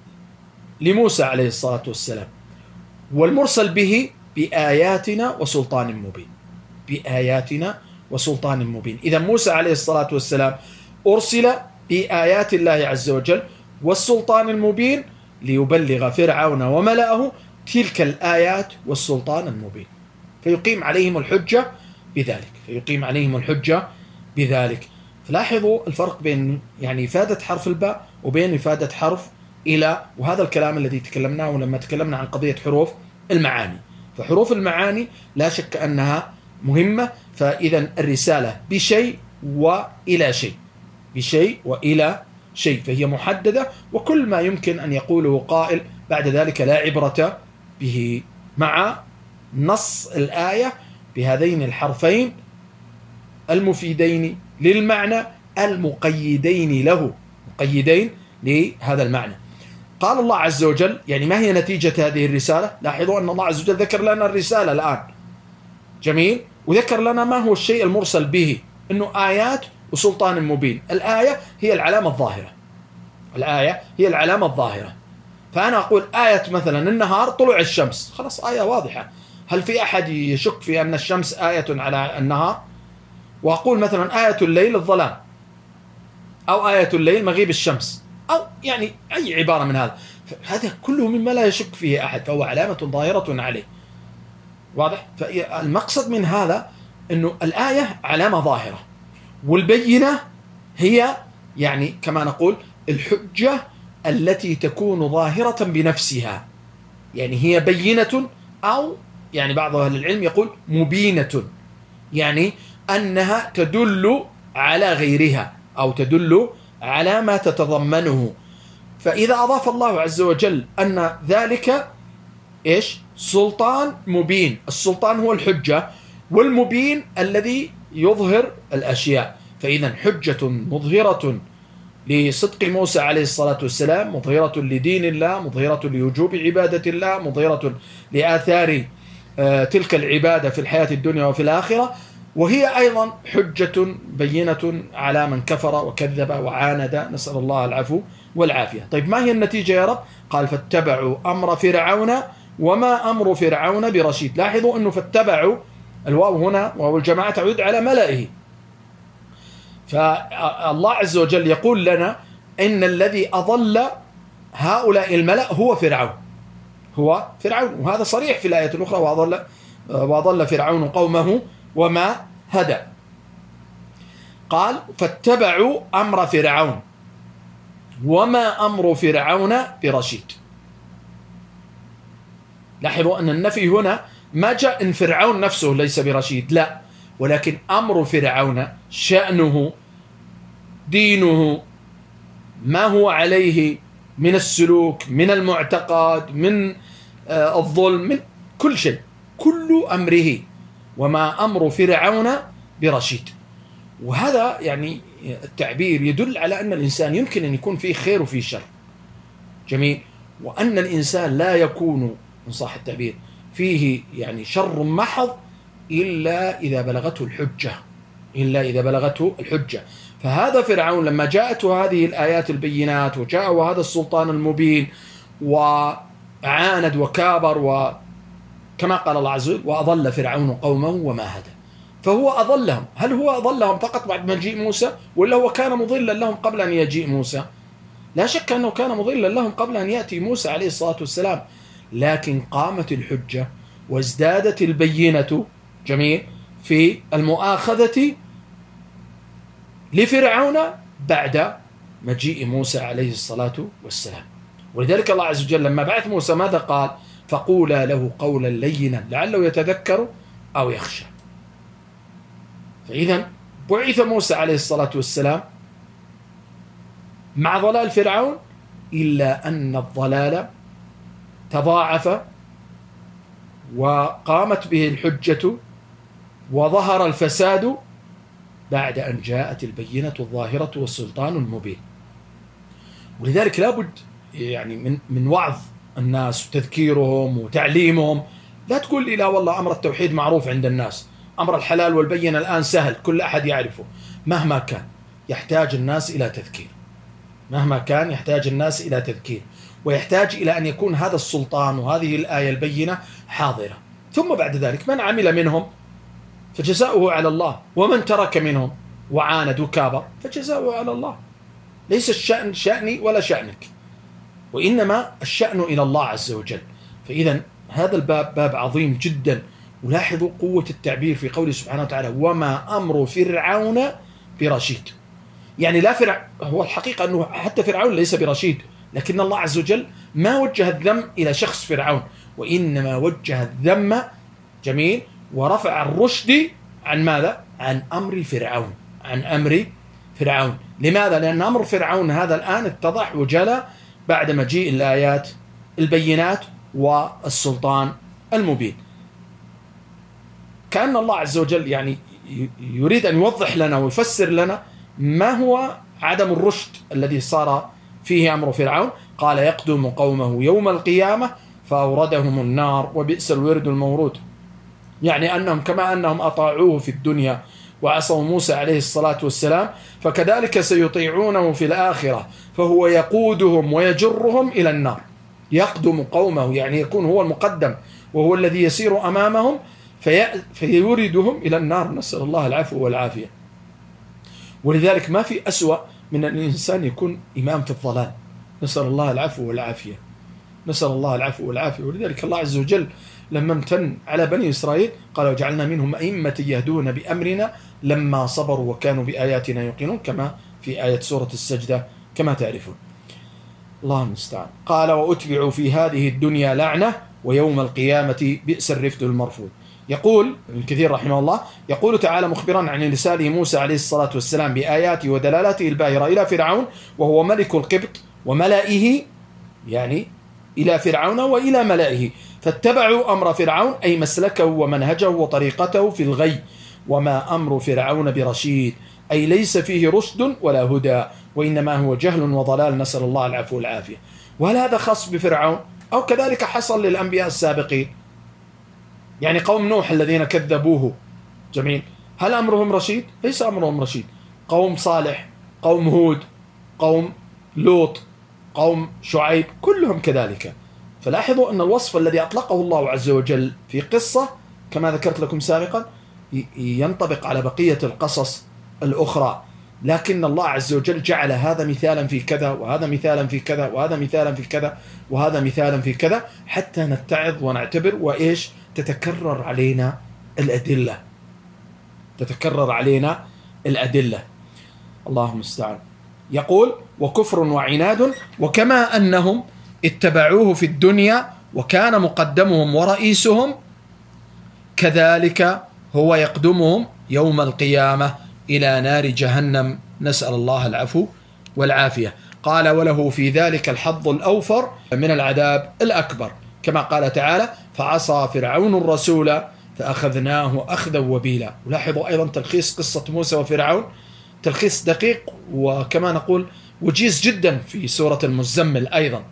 لموسى عليه الصلاة والسلام، والمرسل به بآياتنا وسلطان مبين، بآياتنا وسلطان مبين. إذا موسى عليه الصلاة والسلام أرسل بآيات الله عز وجل والسلطان المبين ليبلغ فرعون وملأه تلك الآيات والسلطان المبين، فيقيم عليهم الحجة بذلك فيقيم عليهم الحجة بذلك. فلاحظوا الفرق بين يعني إفادة حرف الباء وبين إفادة حرف إلى، وهذا الكلام الذي تكلمناه لما تكلمنا عن قضية حروف المعاني. فحروف المعاني لا شك أنها مهمة، فإذا الرسالة بشيء وإلى شيء، بشيء وإلى شيء، فهي محددة، وكل ما يمكن أن يقوله قائل بعد ذلك لا عبرة به، مع نص الآية بهذين الحرفين المفيدين للمعنى المقيدين له، مقيدين لهذا المعنى. قال الله عز وجل يعني ما هي نتيجة هذه الرسالة؟ لاحظوا أن الله عز وجل ذكر لنا الرسالة الآن، جميل، وذكر لنا ما هو الشيء المرسل به، أنه آيات وسلطان مبين. الآية هي العلامة الظاهرة، الآية هي العلامة الظاهرة. فأنا أقول آية مثلا النهار طلوع الشمس، خلاص آية واضحة. هل في أحد يشك في أن الشمس آية على النهار؟ وأقول مثلا آية الليل الظلام، أو آية الليل مغيب الشمس، أو يعني أي عبارة من هذا، هذا كله مما لا يشك فيه أحد، فهو علامة ظاهرة عليه، واضح؟ فالمقصد من هذا أنه الآية علامة ظاهرة، والبينة هي يعني كما نقول الحجة التي تكون ظاهرة بنفسها، يعني هي بينة، أو يعني بعض أهل العلم يقول مبينة، يعني أنها تدل على غيرها أو تدل على ما تتضمنه. فإذا أضاف الله عز وجل أن ذلك إيش؟ سلطان مبين، السلطان هو الحجة، والمبين الذي يظهر الأشياء، فإذا حجة مظهرة لصدق موسى عليه الصلاة والسلام، مظهرة لدين الله، مظهرة لوجوب عبادة الله، مظهرة لآثار تلك العبادة في الحياة الدنيا وفي الآخرة، وهي أيضا حجة بينة على من كفر وكذب وعاند، نسأل الله العفو والعافية. طيب ما هي النتيجة يا رب؟ قال فاتبعوا أمر فرعون وما أمر فرعون برشيد. لاحظوا أنه فاتبعوا، الواو هنا واو الجماعة تعود على ملئه، فالله عز وجل يقول لنا إن الذي أضل هؤلاء الملأ هو فرعون، هو فرعون، وهذا صريح في الآية الأخرى، وأضل, وأضل فرعون قومه وما هدى. قال فاتبعوا أمر فرعون وما أمر فرعون برشيد. لاحظوا أن النفي هنا ما جاء إن فرعون نفسه ليس برشيد، لا، ولكن أمر فرعون، شأنه، دينه، ما هو عليه من السلوك، من المعتقد، من الظلم، من كل شيء، كل أمره، وما أمر فرعون برشيد. وهذا يعني التعبير يدل على أن الإنسان يمكن أن يكون فيه خير وفيه شر، جميل، وأن الإنسان لا يكون إن صح التعبير فيه يعني شر محض إلا إذا بلغته الحجة، إلا إذا بلغته الحجة. فهذا فرعون لما جاءته هذه الآيات البينات وجاءه هذا السلطان المبين وعاند وكابر، وكما قال الله عز وجل وأضل فرعون قومه وما هدى، فهو أضلهم. هل هو أضلهم فقط بعد مجيء موسى، ولا هو كان مضلا لهم قبل أن يجيء موسى؟ لا شك أنه كان مضلا لهم قبل أن يأتي موسى عليه الصلاة والسلام، لكن قامت الحجة وازدادت البينة، جميل، في المؤاخذة لفرعون بعد مجيء موسى عليه الصلاة والسلام. ولذلك الله عز وجل لما بعث موسى ماذا قال؟ فقولا له قولا لينا لعله يتذكر أو يخشى. فإذا بعث موسى عليه الصلاة والسلام مع ضلال فرعون، إلا أن الضلال تضاعف وقامت به الحجة وظهر الفساد بعد أن جاءت البينة الظاهرة والسلطان المبين. ولذلك لابد يعني من من وعظ الناس وتذكيرهم وتعليمهم. لا تقول لي لا والله أمر التوحيد معروف عند الناس، أمر الحلال والبينة الآن سهل كل أحد يعرفه، مهما كان يحتاج الناس إلى تذكير، مهما كان يحتاج الناس إلى تذكير، ويحتاج إلى أن يكون هذا السلطان وهذه الآية البينة حاضرة. ثم بعد ذلك من عمل منهم فجزاؤه على الله، ومن ترك منهم وعاند وكابر فجزاؤه على الله. ليس الشأن شأني ولا شأنك، وإنما الشأن إلى الله عز وجل. فإذا هذا الباب باب عظيم جدا. ولاحظوا قوة التعبير في قوله سبحانه وتعالى وما أمر فرعون برشيد. يعني لا فرع هو الحقيقة أنه حتى فرعون ليس برشيد، لكن الله عز وجل ما وجه الذم إلى شخص فرعون، وإنما وجه الذم جميل ورفع الرشد عن ماذا؟ عن أمر فرعون، عن أمر فرعون. لماذا؟ لأن أمر فرعون هذا الآن اتضح وجلى بعد مجيء الآيات البينات والسلطان المبين. كأن الله عز وجل يعني يريد أن يوضح لنا ويفسر لنا ما هو عدم الرشد الذي صار فيه أمر فرعون. قال يقدم قومه يوم القيامة فأوردهم النار وبئس الورد المورود. يعني أنهم كما أنهم أطاعوه في الدنيا وعصوا موسى عليه الصلاة والسلام، فكذلك سيطيعونه في الآخرة، فهو يقودهم ويجرهم إلى النار. يقدم قومه يعني يكون هو المقدم وهو الذي يسير أمامهم في فيوردهم إلى النار، نسأل الله العفو والعافية. ولذلك ما في أسوأ من أن الإنسان يكون إمام في الضلال، نسأل الله العفو والعافية، نسأل الله العفو والعافية. ولذلك الله عز وجل لما امتن على بني إسرائيل قال وجعلنا منهم أئمة يهدون بأمرنا لما صبروا وكانوا بآياتنا يوقنون، كما في آية سورة السجدة كما تعرفون. الله المستعان. قال وأتبعوا في هذه الدنيا لعنة ويوم القيامة بئس الرفد المرفود. يقول ابن كثير رحمه الله يقول تعالى مخبرا عن لسان موسى عليه الصلاة والسلام بآياته ودلالاته الباهرة إلى فرعون وهو ملك القبط وملئه، يعني إلى فرعون وإلى ملئه، فاتبعوا أمر فرعون أي مسلكه ومنهجه وطريقته في الغي. وما أمر فرعون برشيد أي ليس فيه رشد ولا هدى، وإنما هو جهل وضلال، نسأل الله العفو والعافية. وهل هذا خاص بفرعون أو كذلك حصل للأنبياء السابقين؟ يعني قوم نوح الذين كذبوه جميل، هل أمرهم رشيد؟ ليس أمرهم رشيد. قوم صالح، قوم هود، قوم لوط، قوم شعيب، كلهم كذلك. فلاحظوا أن الوصف الذي أطلقه الله عز وجل في قصة كما ذكرت لكم سابقا ينطبق على بقية القصص الأخرى، لكن الله عز وجل جعل هذا مثالا في كذا وهذا مثالا في كذا وهذا مثالا في كذا وهذا مثالا في كذا، حتى نتعظ ونعتبر وإيش تتكرر علينا الأدلة، تتكرر علينا الأدلة. الله المستعان. يقول وكفر وعناد، وكما أنهم اتبعوه في الدنيا وكان مقدمهم ورئيسهم، كذلك هو يقدمهم يوم القيامة إلى نار جهنم، نسأل الله العفو والعافية. قال وله في ذلك الحظ الأوفر من العذاب الأكبر، كما قال تعالى فعصى فرعون الرسول فأخذناه أخذا وبيلا. ولاحظوا أيضا تلخيص قصة موسى وفرعون تلخيص دقيق وكما نقول وجيز جدا في سورة المزمل أيضا.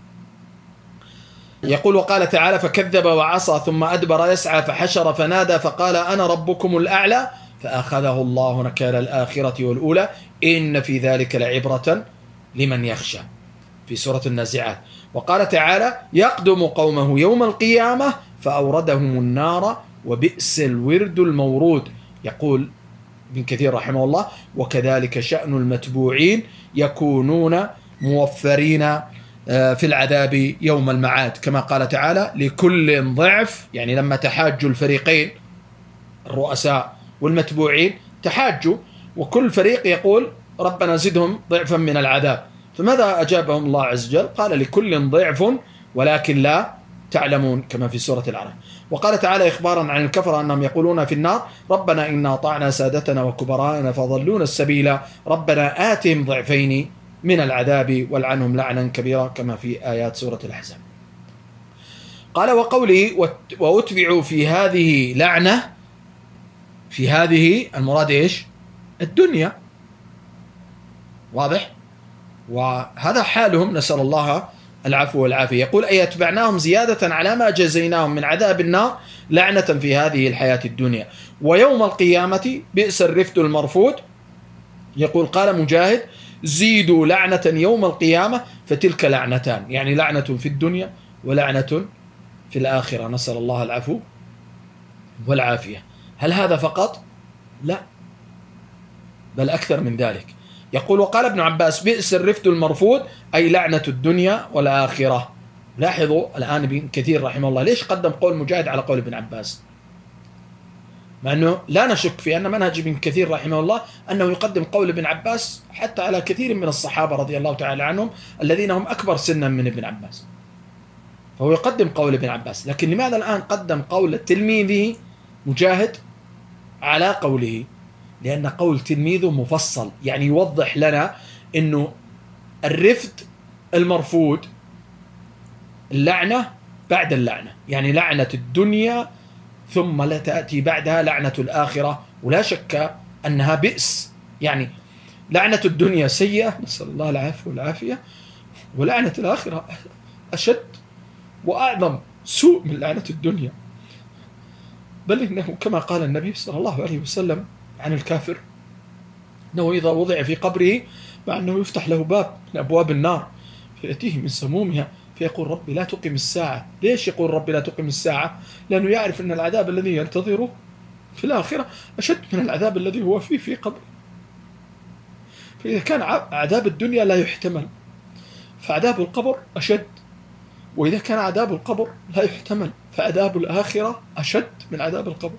يقول وقال تعالى فكذب وعصى ثم أدبر يسعى فحشر فنادى فقال أنا ربكم الأعلى فأخذه الله نكال الآخرة والأولى إن في ذلك لعبرة لمن يخشى في سورة النازعات. وقال تعالى يقدم قومه يوم القيامة فأوردهم النار وبئس الورد المورود. يقول ابن كثير رحمه الله وكذلك شأن المتبوعين يكونون موفرين في العذاب يوم المعاد، كما قال تعالى لكل ضعف، يعني لما تحاجوا الفريقين الرؤساء والمتبوعين تحاجوا وكل فريق يقول ربنا زدهم ضعفا من العذاب، فماذا أجابهم الله عز وجل؟ قال لكل ضعف ولكن لا تعلمون، كما في سورة العرب. وقال تعالى إخبارا عن الكفر أنهم يقولون في النار ربنا إنا أطعنا سادتنا وكبراءنا فضلونا السبيل ربنا آتهم ضعفين من العذاب والعنهم لعنا كبيرا، كما في آيات سورة الأحزاب. قال وقوله وأتبعوا في هذه لعنة، في هذه المراد إيش؟ الدنيا، واضح؟ وهذا حالهم، نسأل الله العفو والعافية. يقول أي اتبعناهم زيادة على ما جزيناهم من عذاب النار لعنة في هذه الحياة الدنيا، ويوم القيامة بئس الرفد المرفود، يقول قال مجاهد زيدوا لعنة يوم القيامة فتلك لعنتان، يعني لعنة في الدنيا ولعنة في الآخرة، نسأل الله العفو والعافية. هل هذا فقط؟ لا، بل أكثر من ذلك. يقول وقال ابن عباس بئس الرفد المرفود، أي لعنة الدنيا والآخرة. لاحظوا الآن ابن كثير رحمه الله ليش قدم قول مجاهد على قول ابن عباس، مع أنه لا نشك في أن منهج ابن كثير رحمه الله أنه يقدم قول ابن عباس حتى على كثير من الصحابة رضي الله تعالى عنهم الذين هم أكبر سنا من ابن عباس، فهو يقدم قول ابن عباس. لكن لماذا الآن قدم قول تلميذه مجاهد على قوله؟ لأن قول تلميذه مفصل، يعني يوضح لنا أنه الرفد المرفود اللعنة بعد اللعنة، يعني لعنة الدنيا ثم لا تأتي بعدها لعنة الآخرة، ولا شك أنها بئس. يعني لعنة الدنيا سيئة، نسأل الله العافية والعافية، ولعنة الآخرة أشد وأعظم سوء من لعنة الدنيا. بل إنه كما قال النبي صلى الله عليه وسلم عن الكافر أنه إذا وضع في قبره مع أنه يفتح له باب من أبواب النار فيأتيه من سمومها فيقول ربي لا تقم الساعة. ليش يقول ربي لا تقم الساعة؟ لأنه يعرف أن العذاب الذي ينتظره في الآخرة أشد من العذاب الذي هو فيه في قبره. فإذا كان عذاب الدنيا لا يحتمل فعذاب القبر أشد، وإذا كان عذاب القبر لا يحتمل فعذاب الآخرة أشد من عذاب القبر.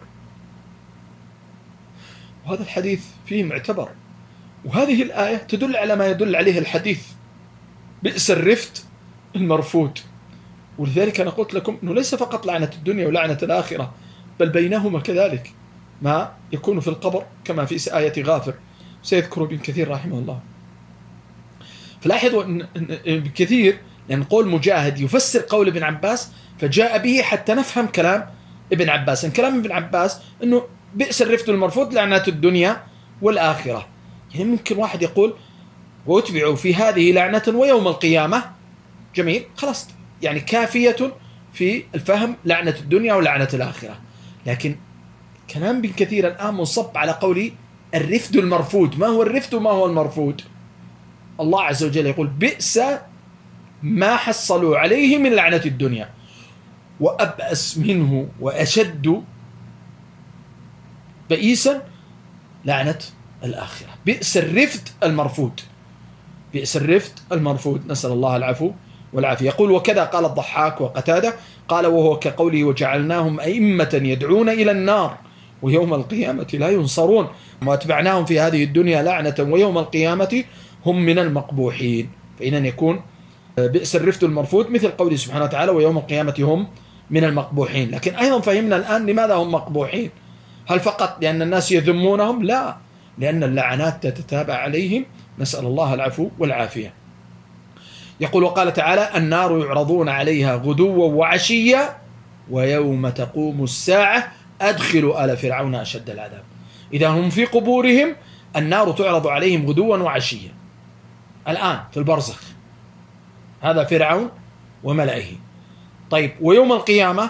وهذا الحديث فيه معتبر، وهذه الآية تدل على ما يدل عليه الحديث بئس الرفد المرفود. ولذلك أنا قلت لكم أنه ليس فقط لعنة الدنيا ولعنة الآخرة، بل بينهما كذلك ما يكون في القبر كما في آية غافر سيذكر ابن كثير رحمه الله. فلاحظوا أن ابن كثير لأن قول مجاهد يفسر قول ابن عباس فجاء به حتى نفهم كلام ابن عباس. إن كلام ابن عباس أنه بئس الرفد المرفوض لعنة الدنيا والآخرة، يعني ممكن واحد يقول واتبعوا في هذه لعنة ويوم القيامة، جميل، خلاص يعني كافية في الفهم لعنة الدنيا ولعنة الآخرة. لكن كلام ابن كثير الآن منصب على قولي الرفد المرفود. ما هو الرفد وما هو المرفود؟ الله عز وجل يقول بئس ما حصلوا عليه من لعنة الدنيا وأبأس منه وأشد بئيسا لعنة الآخرة. بئس الرفد المرفود، بئس الرفد المرفود، نسأل الله العفو والعافية. يقول وكذا قال الضحاك وقتادة قال وهو كقوله وجعلناهم أئمة يدعون إلى النار ويوم القيامة لا ينصرون واتبعناهم في هذه الدنيا لعنة ويوم القيامة هم من المقبوحين. فإذا يكون بئس الرفد المرفود مثل قوله سبحانه وتعالى ويوم القيامة هم من المقبوحين. لكن أيضا فهمنا الآن لماذا هم مقبوحين؟ هل فقط لأن الناس يذمونهم؟ لا، لأن اللعنات تتتابع عليهم، نسأل الله العفو والعافية. يقول وقال تعالى النار يعرضون عليها غدوا وعشيا ويوم تقوم الساعة أدخلوا آل فرعون أشد العذاب. إذا هم في قبورهم النار تعرض عليهم غدوا وعشيا الآن في البرزخ، هذا فرعون وملئه. طيب ويوم القيامة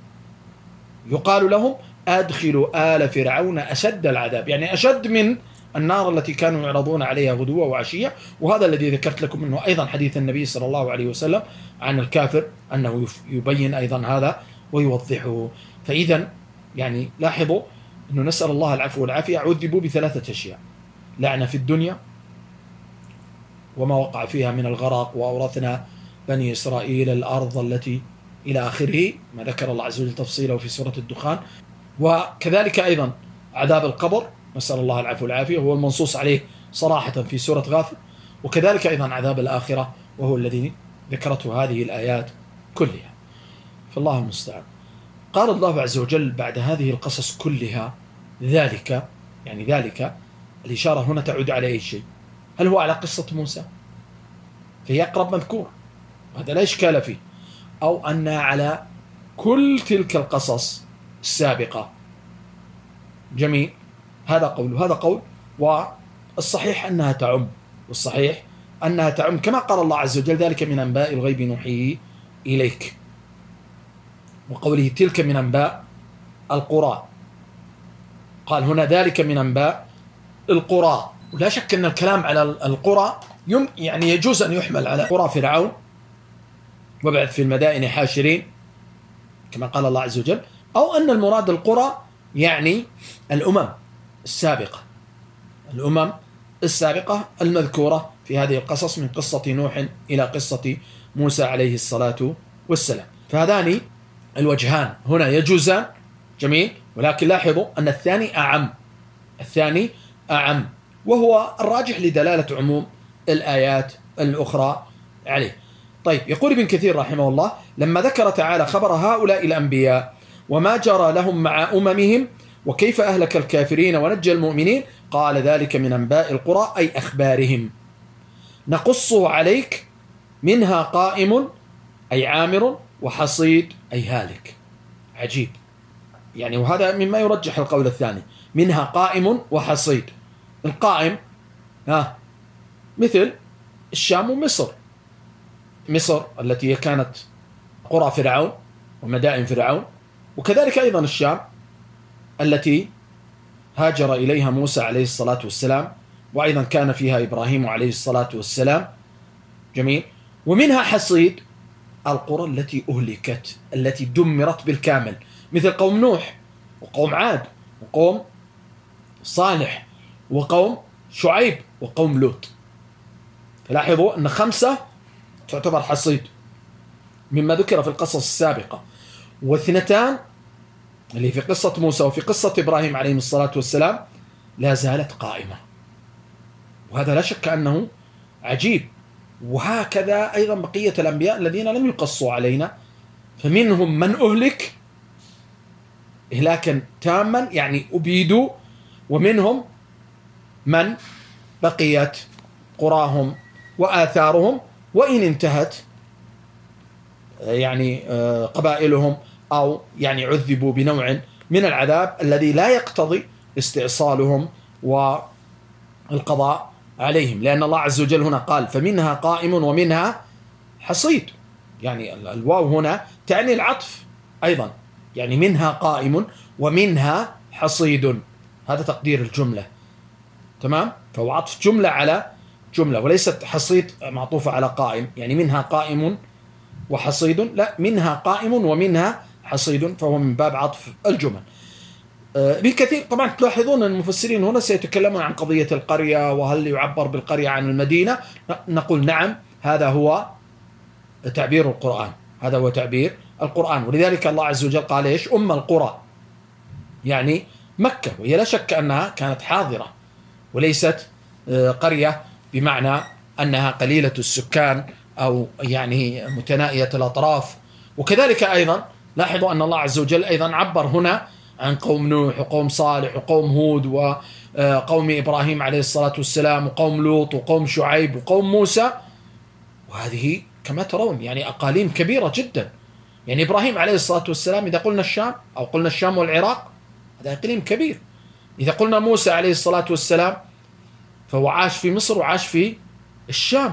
يقال لهم أدخلوا آل فرعون أشد العذاب، يعني أشد من النار التي كانوا يعرضون عليها غدوة وعشية. وهذا الذي ذكرت لكم منه أيضا حديث النبي صلى الله عليه وسلم عن الكافر أنه يبين أيضا هذا ويوضحه. فإذا يعني لاحظوا أنه نسأل الله العفو والعافية عذبوا بثلاثة أشياء: لعنة في الدنيا وما وقع فيها من الغرق وأورثنا بني إسرائيل الأرض التي إلى آخره ما ذكر الله عز وجل تفصيله في سورة الدخان، وكذلك أيضا عذاب القبر نسأل الله العفو والعافية وهو المنصوص عليه صراحة في سورة غافر، وكذلك أيضا عذاب الآخرة وهو الذي ذكرته هذه الآيات كلها. فالله المستعان. قال الله عز وجل بعد هذه القصص كلها ذلك، يعني ذلك الإشارة هنا تعود على أي شيء؟ هل هو على قصة موسى فهي أقرب مذكور، هذا لا إشكال فيه، أو أن على كل تلك القصص السابقة؟ جميل، هذا قول وهذا قول، والصحيح أنها تعم، والصحيح أنها تعم كما قال الله عز وجل ذلك من أنباء الغيب نوحيه إليك، وقوله تلك من أنباء القرى، قال هنا ذلك من أنباء القرى، ولا شك أن الكلام على القرى يم يعني يجوز أن يحمل على قرى فرعون وبعث في المدائن حاشرين كما قال الله عز وجل، أو أن المراد القرى يعني الأمم السابقة، الأمم السابقة المذكورة في هذه القصص من قصة نوح إلى قصة موسى عليه الصلاة والسلام. فهذان الوجهان هنا يجوزان، جميل، ولكن لاحظوا أن الثاني أعم، الثاني أعم، وهو الراجح لدلالة عموم الآيات الأخرى عليه. طيب، يقول ابن كثير رحمه الله: لما ذكر تعالى خبر هؤلاء الأنبياء وما جرى لهم مع أممهم وكيف أهلك الكافرين ونجى المؤمنين، قال: ذلك من أنباء القرى، أي أخبارهم، نقصه عليك، منها قائم أي عامر، وحصيد أي هالك. عجيب يعني، وهذا مما يرجح القول الثاني، منها قائم وحصيد. القائم ها مثل الشام ومصر، مصر التي كانت قرى فرعون ومدائن فرعون، وكذلك أيضا الشام التي هاجر إليها موسى عليه الصلاة والسلام، وأيضا كان فيها إبراهيم عليه الصلاة والسلام، جميل. ومنها حصيد القرى التي أهلكت، التي دمرت بالكامل، مثل قوم نوح وقوم عاد وقوم صالح وقوم شعيب وقوم لوط. لاحظوا أن خمسة تعتبر حصيد مما ذكر في القصص السابقة، واثنتان اللي في قصة موسى وفي قصة إبراهيم عليه الصلاة والسلام لا زالت قائمة، وهذا لا شك أنه عجيب. وهكذا أيضا بقية الأنبياء الذين لم يقصوا علينا، فمنهم من أهلك إهلاكا تاما يعني أبيدوا، ومنهم من بقيت قراهم وآثارهم وإن انتهت يعني قبائلهم، أو يعني عذبوا بنوع من العذاب الذي لا يقتضي استئصالهم والقضاء عليهم، لأن الله عز وجل هنا قال: فمنها قائم ومنها حصيد، يعني الواو هنا تعني العطف أيضا، يعني منها قائم ومنها حصيد، هذا تقدير الجملة، تمام؟ فهو عطف جملة على جملة، وليست حصيد معطوفة على قائم، يعني منها قائم وحصيد، لا، منها قائم ومنها حصيد، فهو من باب عطف الجمل. ابن كثير طبعا تلاحظون أن المفسرين هنا سيتكلمون عن قضية القرية، وهل يعبر بالقرية عن المدينة؟ نقول نعم، هذا هو تعبير القرآن، هذا هو تعبير القرآن، ولذلك الله عز وجل قال إيش؟ أم القرى، يعني مكة، وهي لا شك أنها كانت حاضرة وليست قرية بمعنى أنها قليلة السكان أو يعني متنائية الأطراف. وكذلك أيضا لاحظوا أن الله عز وجل أيضا عبر هنا عن قوم نوح وقوم صالح وقوم هود وقوم إبراهيم عليه الصلاة والسلام وقوم لوط وقوم شعيب وقوم موسى، وهذه كما ترون يعني أقاليم كبيرة جدا. يعني إبراهيم عليه الصلاة والسلام إذا قلنا الشام أو قلنا الشام والعراق هذا إقليم كبير. إذا قلنا موسى عليه الصلاة والسلام فهو عاش في مصر وعاش في الشام،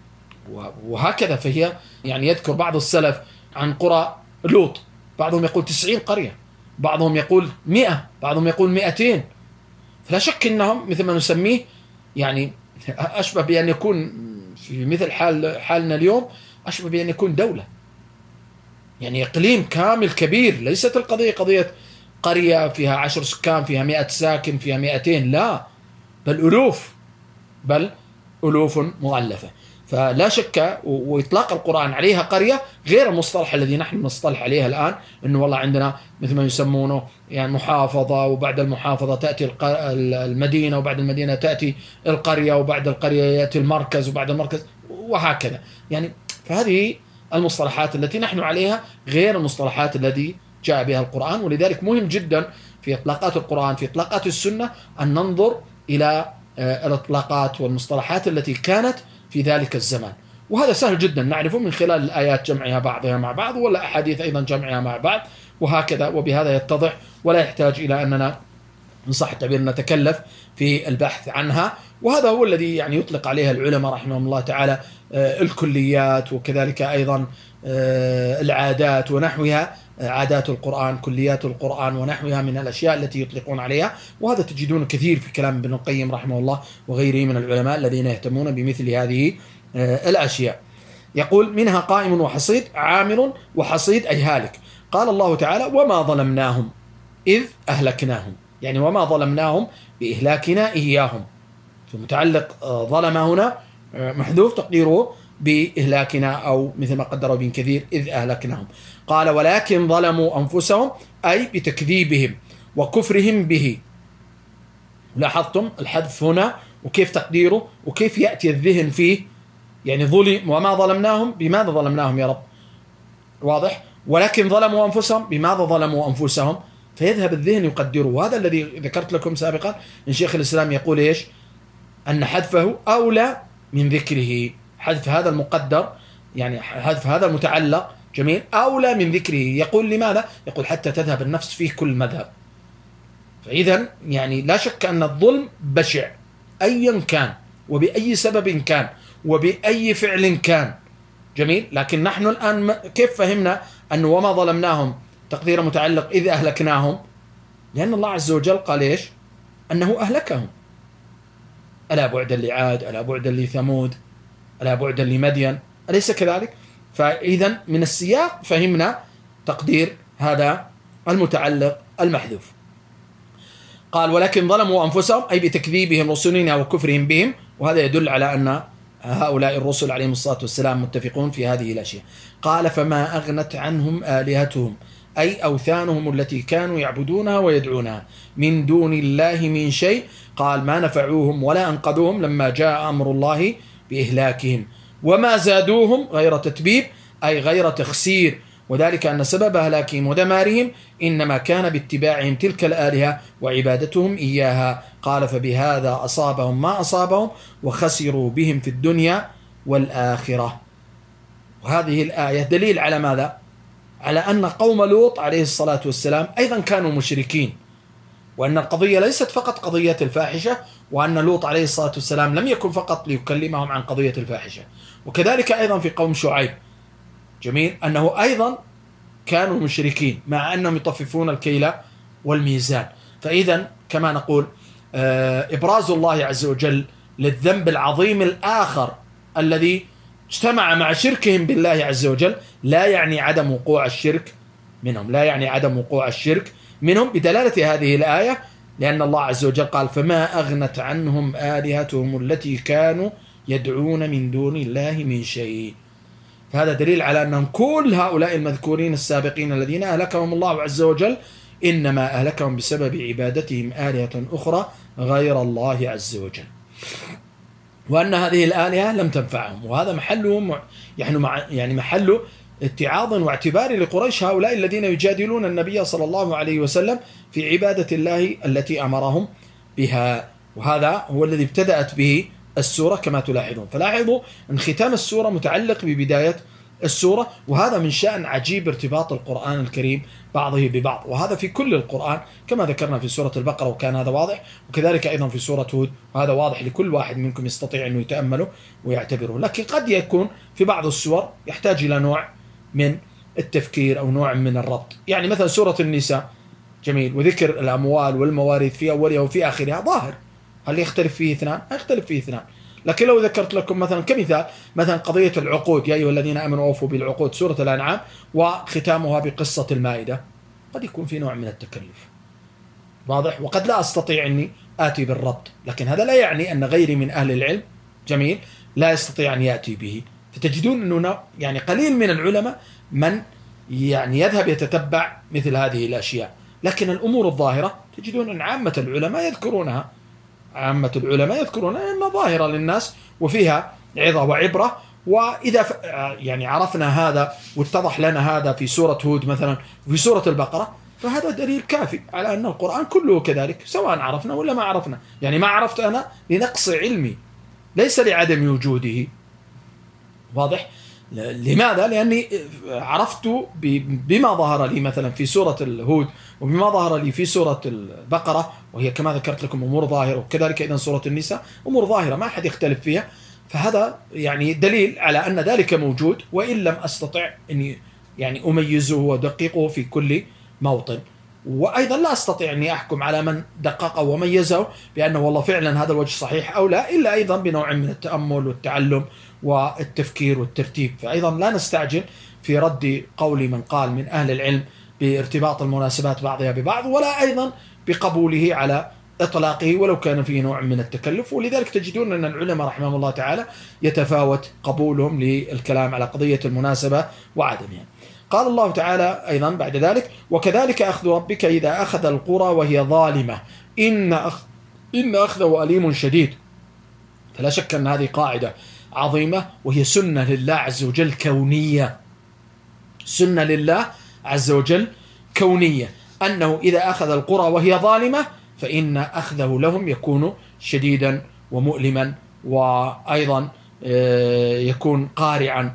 وهكذا. فهي يعني يذكر بعض السلف عن قرى لوط، بعضهم يقول تسعين قرية، بعضهم يقول مئة، بعضهم يقول مئتين. فلا شك أنهم مثل ما نسميه يعني أشبه بأن يكون في مثل حال حالنا اليوم، أشبه بأن يكون دولة، يعني إقليم كامل كبير. ليست القضية قضية قرية فيها عشر سكان، فيها مئة ساكن، فيها مئتين، لا، بل ألوف، بل ألوف مؤلفة. فلا شك، وإطلاق القرآن عليها قرية غير المصطلح الذي نحن نصطلح عليها الآن، أنه والله عندنا مثل ما يسمونه يعني محافظة، وبعد المحافظة تأتي المدينة، وبعد المدينة تأتي القرية، وبعد القرية يأتي المركز، وبعد المركز، وهكذا. يعني فهذه المصطلحات التي نحن عليها غير المصطلحات التي جاء بها القرآن. ولذلك مهم جدا في إطلاقات القرآن، في إطلاقات السنة، أن ننظر إلى الإطلاقات والمصطلحات التي كانت في ذلك الزمان، وهذا سهل جدا نعرفه من خلال الآيات جمعها بعضها مع بعض، ولا أحاديث أيضا جمعها مع بعض، وهكذا. وبهذا يتضح ولا يحتاج إلى أننا إن صح التعبير نتكلف في البحث عنها. وهذا هو الذي يعني يطلق عليها العلماء رحمهم الله تعالى الكليات، وكذلك أيضا العادات ونحوها، عادات القرآن، كليات القرآن ونحوها من الأشياء التي يطلقون عليها، وهذا تجدون كثير في كلام ابن القيم رحمه الله وغيره من العلماء الذين يهتمون بمثل هذه الأشياء. يقول منها قائم وحصيد، عامر وحصيد أي هالك. قال الله تعالى وما ظلمناهم إذ أهلكناهم، يعني وما ظلمناهم بإهلاكنا إياهم، فمتعلق ظلم هنا محذوف تقديره بإهلاكنا، أو مثل ما قدره ابن كثير إذ أهلكناهم. قال ولكن ظلموا أنفسهم أي بتكذيبهم وكفرهم به. لاحظتم الحذف هنا وكيف تقديره وكيف يأتي الذهن فيه، يعني ظلم وما ظلمناهم، بماذا ظلمناهم يا رب؟ واضح؟ ولكن ظلموا أنفسهم، بماذا ظلموا أنفسهم؟ فيذهب الذهن يقدره. وهذا الذي ذكرت لكم سابقا إن شيخ الإسلام يقول إيش؟ أن حذفه أولى من ذكره، حذف هذا المقدر يعني حذف هذا المتعلق جميل أولى من ذكره. يقول لماذا؟ يقول حتى تذهب النفس فيه كل مذهب. فإذا يعني لا شك أن الظلم بشع أيا كان وبأي سبب كان وبأي فعل كان جميل. لكن نحن الآن كيف فهمنا أن وما ظلمناهم تقدير متعلق إذ أهلكناهم؟ لأن الله عز وجل قال إيش؟ أنه أهلكهم. ألا بعدا لعاد، ألا بعدا لثمود، ألا بعدا لمدين، أليس كذلك؟ فإذا من السياق فهمنا تقدير هذا المتعلق المحذوف. قال ولكن ظلموا أنفسهم أي بتكذيبهم رسلنا وكفرهم بهم، وهذا يدل على أن هؤلاء الرسل عليهم الصلاة والسلام متفقون في هذه الأشياء. قال فما أغنت عنهم آلهتهم أي أوثانهم التي كانوا يعبدونها ويدعونها من دون الله من شيء. قال ما نفعوهم ولا أنقذوهم لما جاء أمر الله بإهلاكهم، وما زادوهم غير تتبيب أي غير تخسير، وذلك أن سبب هلاكهم ودمارهم إنما كان باتباعهم تلك الآلهة وعبادتهم إياها. قال فبهذا أصابهم ما أصابهم وخسروا بهم في الدنيا والآخرة. وهذه الآية دليل على ماذا؟ على أن قوم لوط عليه الصلاة والسلام أيضا كانوا مشركين، وأن القضية ليست فقط قضية الفاحشة، وأن لوط عليه الصلاة والسلام لم يكن فقط ليكلمهم عن قضية الفاحشة، وكذلك أيضا في قوم شعيب جميل أنه أيضا كانوا مشركين مع أنهم يطففون الكيل والميزان. فإذا كما نقول إبراز الله عز وجل للذنب العظيم الآخر الذي اجتمع مع شركهم بالله عز وجل لا يعني عدم وقوع الشرك منهم، لا يعني عدم وقوع الشرك منهم بدلالة هذه الآية، لأن الله عز وجل قال فما أغنت عنهم آلهتهم التي كانوا يدعون من دون الله من شيء. فهذا دليل على أنهم كل هؤلاء المذكورين السابقين الذين أهلكهم الله عز وجل إنما أهلكهم بسبب عبادتهم آلهة أخرى غير الله عز وجل، وأن هذه الآلهة لم تنفعهم. وهذا محله يعني يعني محله اتعاظ واعتبار لقريش، هؤلاء الذين يجادلون النبي صلى الله عليه وسلم في عبادة الله التي أمرهم بها. وهذا هو الذي ابتدأت به السورة كما تلاحظون. فلاحظوا أن ختام السورة متعلق ببداية السورة، وهذا من شأن عجيب ارتباط القرآن الكريم بعضه ببعض، وهذا في كل القرآن كما ذكرنا في سورة البقرة وكان هذا واضح، وكذلك أيضا في سورة هود، وهذا واضح لكل واحد منكم يستطيع أنه يتأمله ويعتبره. لكن قد يكون في بعض السور يحتاج إلى نوع من التفكير أو نوع من الربط. يعني مثلا سورة النساء جميل وذكر الأموال والمواريث في أولها وفي آخرها ظاهر، هل يختلف فيه اثنان؟ يختلف فيه اثنان. لكن لو ذكرت لكم مثلا كمثال مثلا قضية العقود، يا أيها الذين آمنوا أوفوا بالعقود، سورة الأنعام، وختامها بقصة المائدة، قد يكون في نوع من التكلف واضح، وقد لا أستطيع أني آتي بالربط، لكن هذا لا يعني أن غيري من أهل العلم جميل لا يستطيع أن يأتي به. فتجدون أنه يعني قليل من العلماء من يعني يذهب يتتبع مثل هذه الأشياء، لكن الأمور الظاهرة تجدون أن عامة العلماء يذكرونها، عامة العلماء يذكرون أنها ظاهرة للناس وفيها عظة وعبرة. وإذا يعني عرفنا هذا واتضح لنا هذا في سورة هود مثلا وفي سورة البقرة، فهذا دليل كافي على أن القرآن كله كذلك، سواء عرفنا ولا ما عرفنا. يعني ما عرفت أنا لنقص علمي ليس لعدم وجوده، واضح؟ لماذا؟ لأني عرفت بما ظهر لي مثلا في سورة الهود وبما ظهر لي في سورة البقرة، وهي كما ذكرت لكم أمور ظاهرة، وكذلك أيضا سورة النساء أمور ظاهرة ما أحد يختلف فيها. فهذا يعني دليل على أن ذلك موجود، وإن لم أستطع أني يعني أميزه ودققه في كل موطن. وأيضا لا أستطيع أني أحكم على من دققه وميزه بأنه والله فعلا هذا الوجه صحيح أو لا، إلا أيضا بنوع من التأمل والتعلم والتفكير والترتيب. فأيضا لا نستعجل في رد قول من قال من أهل العلم بارتباط المناسبات بعضها ببعض، ولا أيضا بقبوله على إطلاقه ولو كان فيه نوع من التكلف. ولذلك تجدون أن العلماء رحمهم الله تعالى يتفاوت قبولهم للكلام على قضية المناسبة وعدمها. قال الله تعالى أيضا بعد ذلك: وكذلك أخذ ربك إذا أخذ القرى وهي ظالمة إن أخ إن أخذه أليم شديد. فلا شك أن هذه قاعدة عظيمة، وهي سنة لله عز وجل كونية، سنة لله عز وجل كونية، أنه إذا أخذ القرى وهي ظالمة فإن أخذه لهم يكون شديدا ومؤلما، وأيضا يكون قارعا.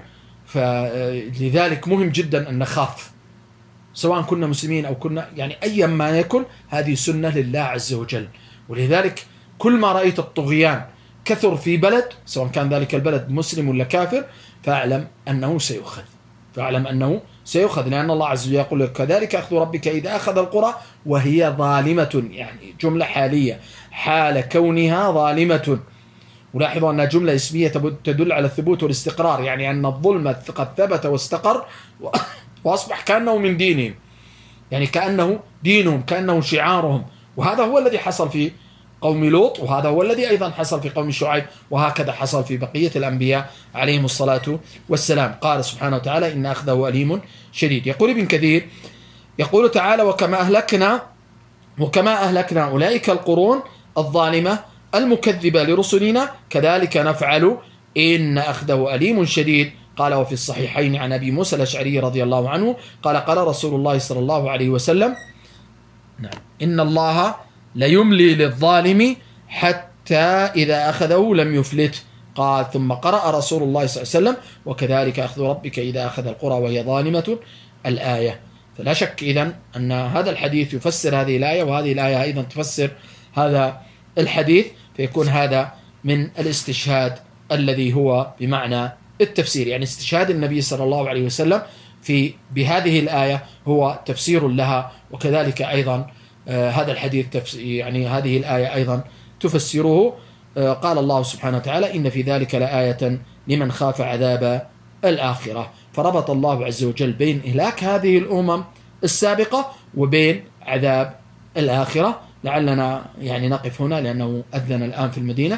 فلذلك مهم جدا أن نخاف، سواء كنا مسلمين أو كنا يعني أيا ما يكن، هذه سنة لله عز وجل. ولذلك كل ما رأيت الطغيان كثر في بلد، سواء كان ذلك البلد مسلم ولا كافر، فاعلم أنه سيؤخذ، فاعلم أنه سيؤخذ، لأن الله عز وجل يقول: كذلك أخذ ربك إذا أخذ القرى وهي ظالمة، يعني جملة حالية حال كونها ظالمة. ولاحظوا أنها جملة اسمية تدل على الثبوت والاستقرار، يعني أن الظلم قد ثبت واستقر وأصبح كأنه من دينهم، يعني كأنه دينهم، كأنه شعارهم. وهذا هو الذي حصل في قوم لوط، وهذا هو الذي أيضا حصل في قوم شعيب، وهكذا حصل في بقية الأنبياء عليهم الصلاة والسلام. قال سبحانه وتعالى: إن أخذه أليم شديد. يقول ابن كثير، يقول تعالى: وكما أهلكنا وكما أهلكنا أولئك القرون الظالمة المكذبة لرسلنا كذلك نفعل إن أخذه أليم شديد. قال: وفي الصحيحين عن أبي موسى الأشعري رضي الله عنه قال: قال رسول الله صلى الله عليه وسلم: نعم إن الله ليملي للظالم حتى إذا أخذه لم يفلت. قال: ثم قرأ رسول الله صلى الله عليه وسلم: وكذلك أخذ ربك إذا أخذ القرى وهي ظالمة، الآية. فلا شك إذن أن هذا الحديث يفسر هذه الآية، وهذه الآية أيضا تفسر هذا الحديث، فيكون هذا من الاستشهاد الذي هو بمعنى التفسير، يعني استشهاد النبي صلى الله عليه وسلم في بهذه الآية هو تفسير لها. وكذلك أيضا آه هذا الحديث يعني هذه الآية أيضا تفسره. آه قال الله سبحانه وتعالى: إن في ذلك لآية لمن خاف عذاب الآخرة. فربط الله عز وجل بين إهلاك هذه الأمم السابقة وبين عذاب الآخرة. لعلنا يعني نقف هنا لأنه أذن الآن في المدينة،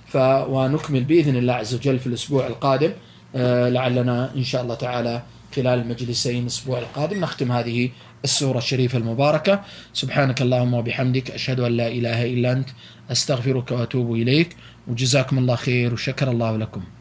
ونكمل بإذن الله عز وجل في الأسبوع القادم. آه لعلنا إن شاء الله تعالى خلال المجلسين الأسبوع القادم نختم هذه السورة الشريفة المباركة. سبحانك اللهم وبحمدك، أشهد أن لا إله إلا أنت، أستغفرك وأتوب إليك، وجزاكم الله خير وشكر الله لكم.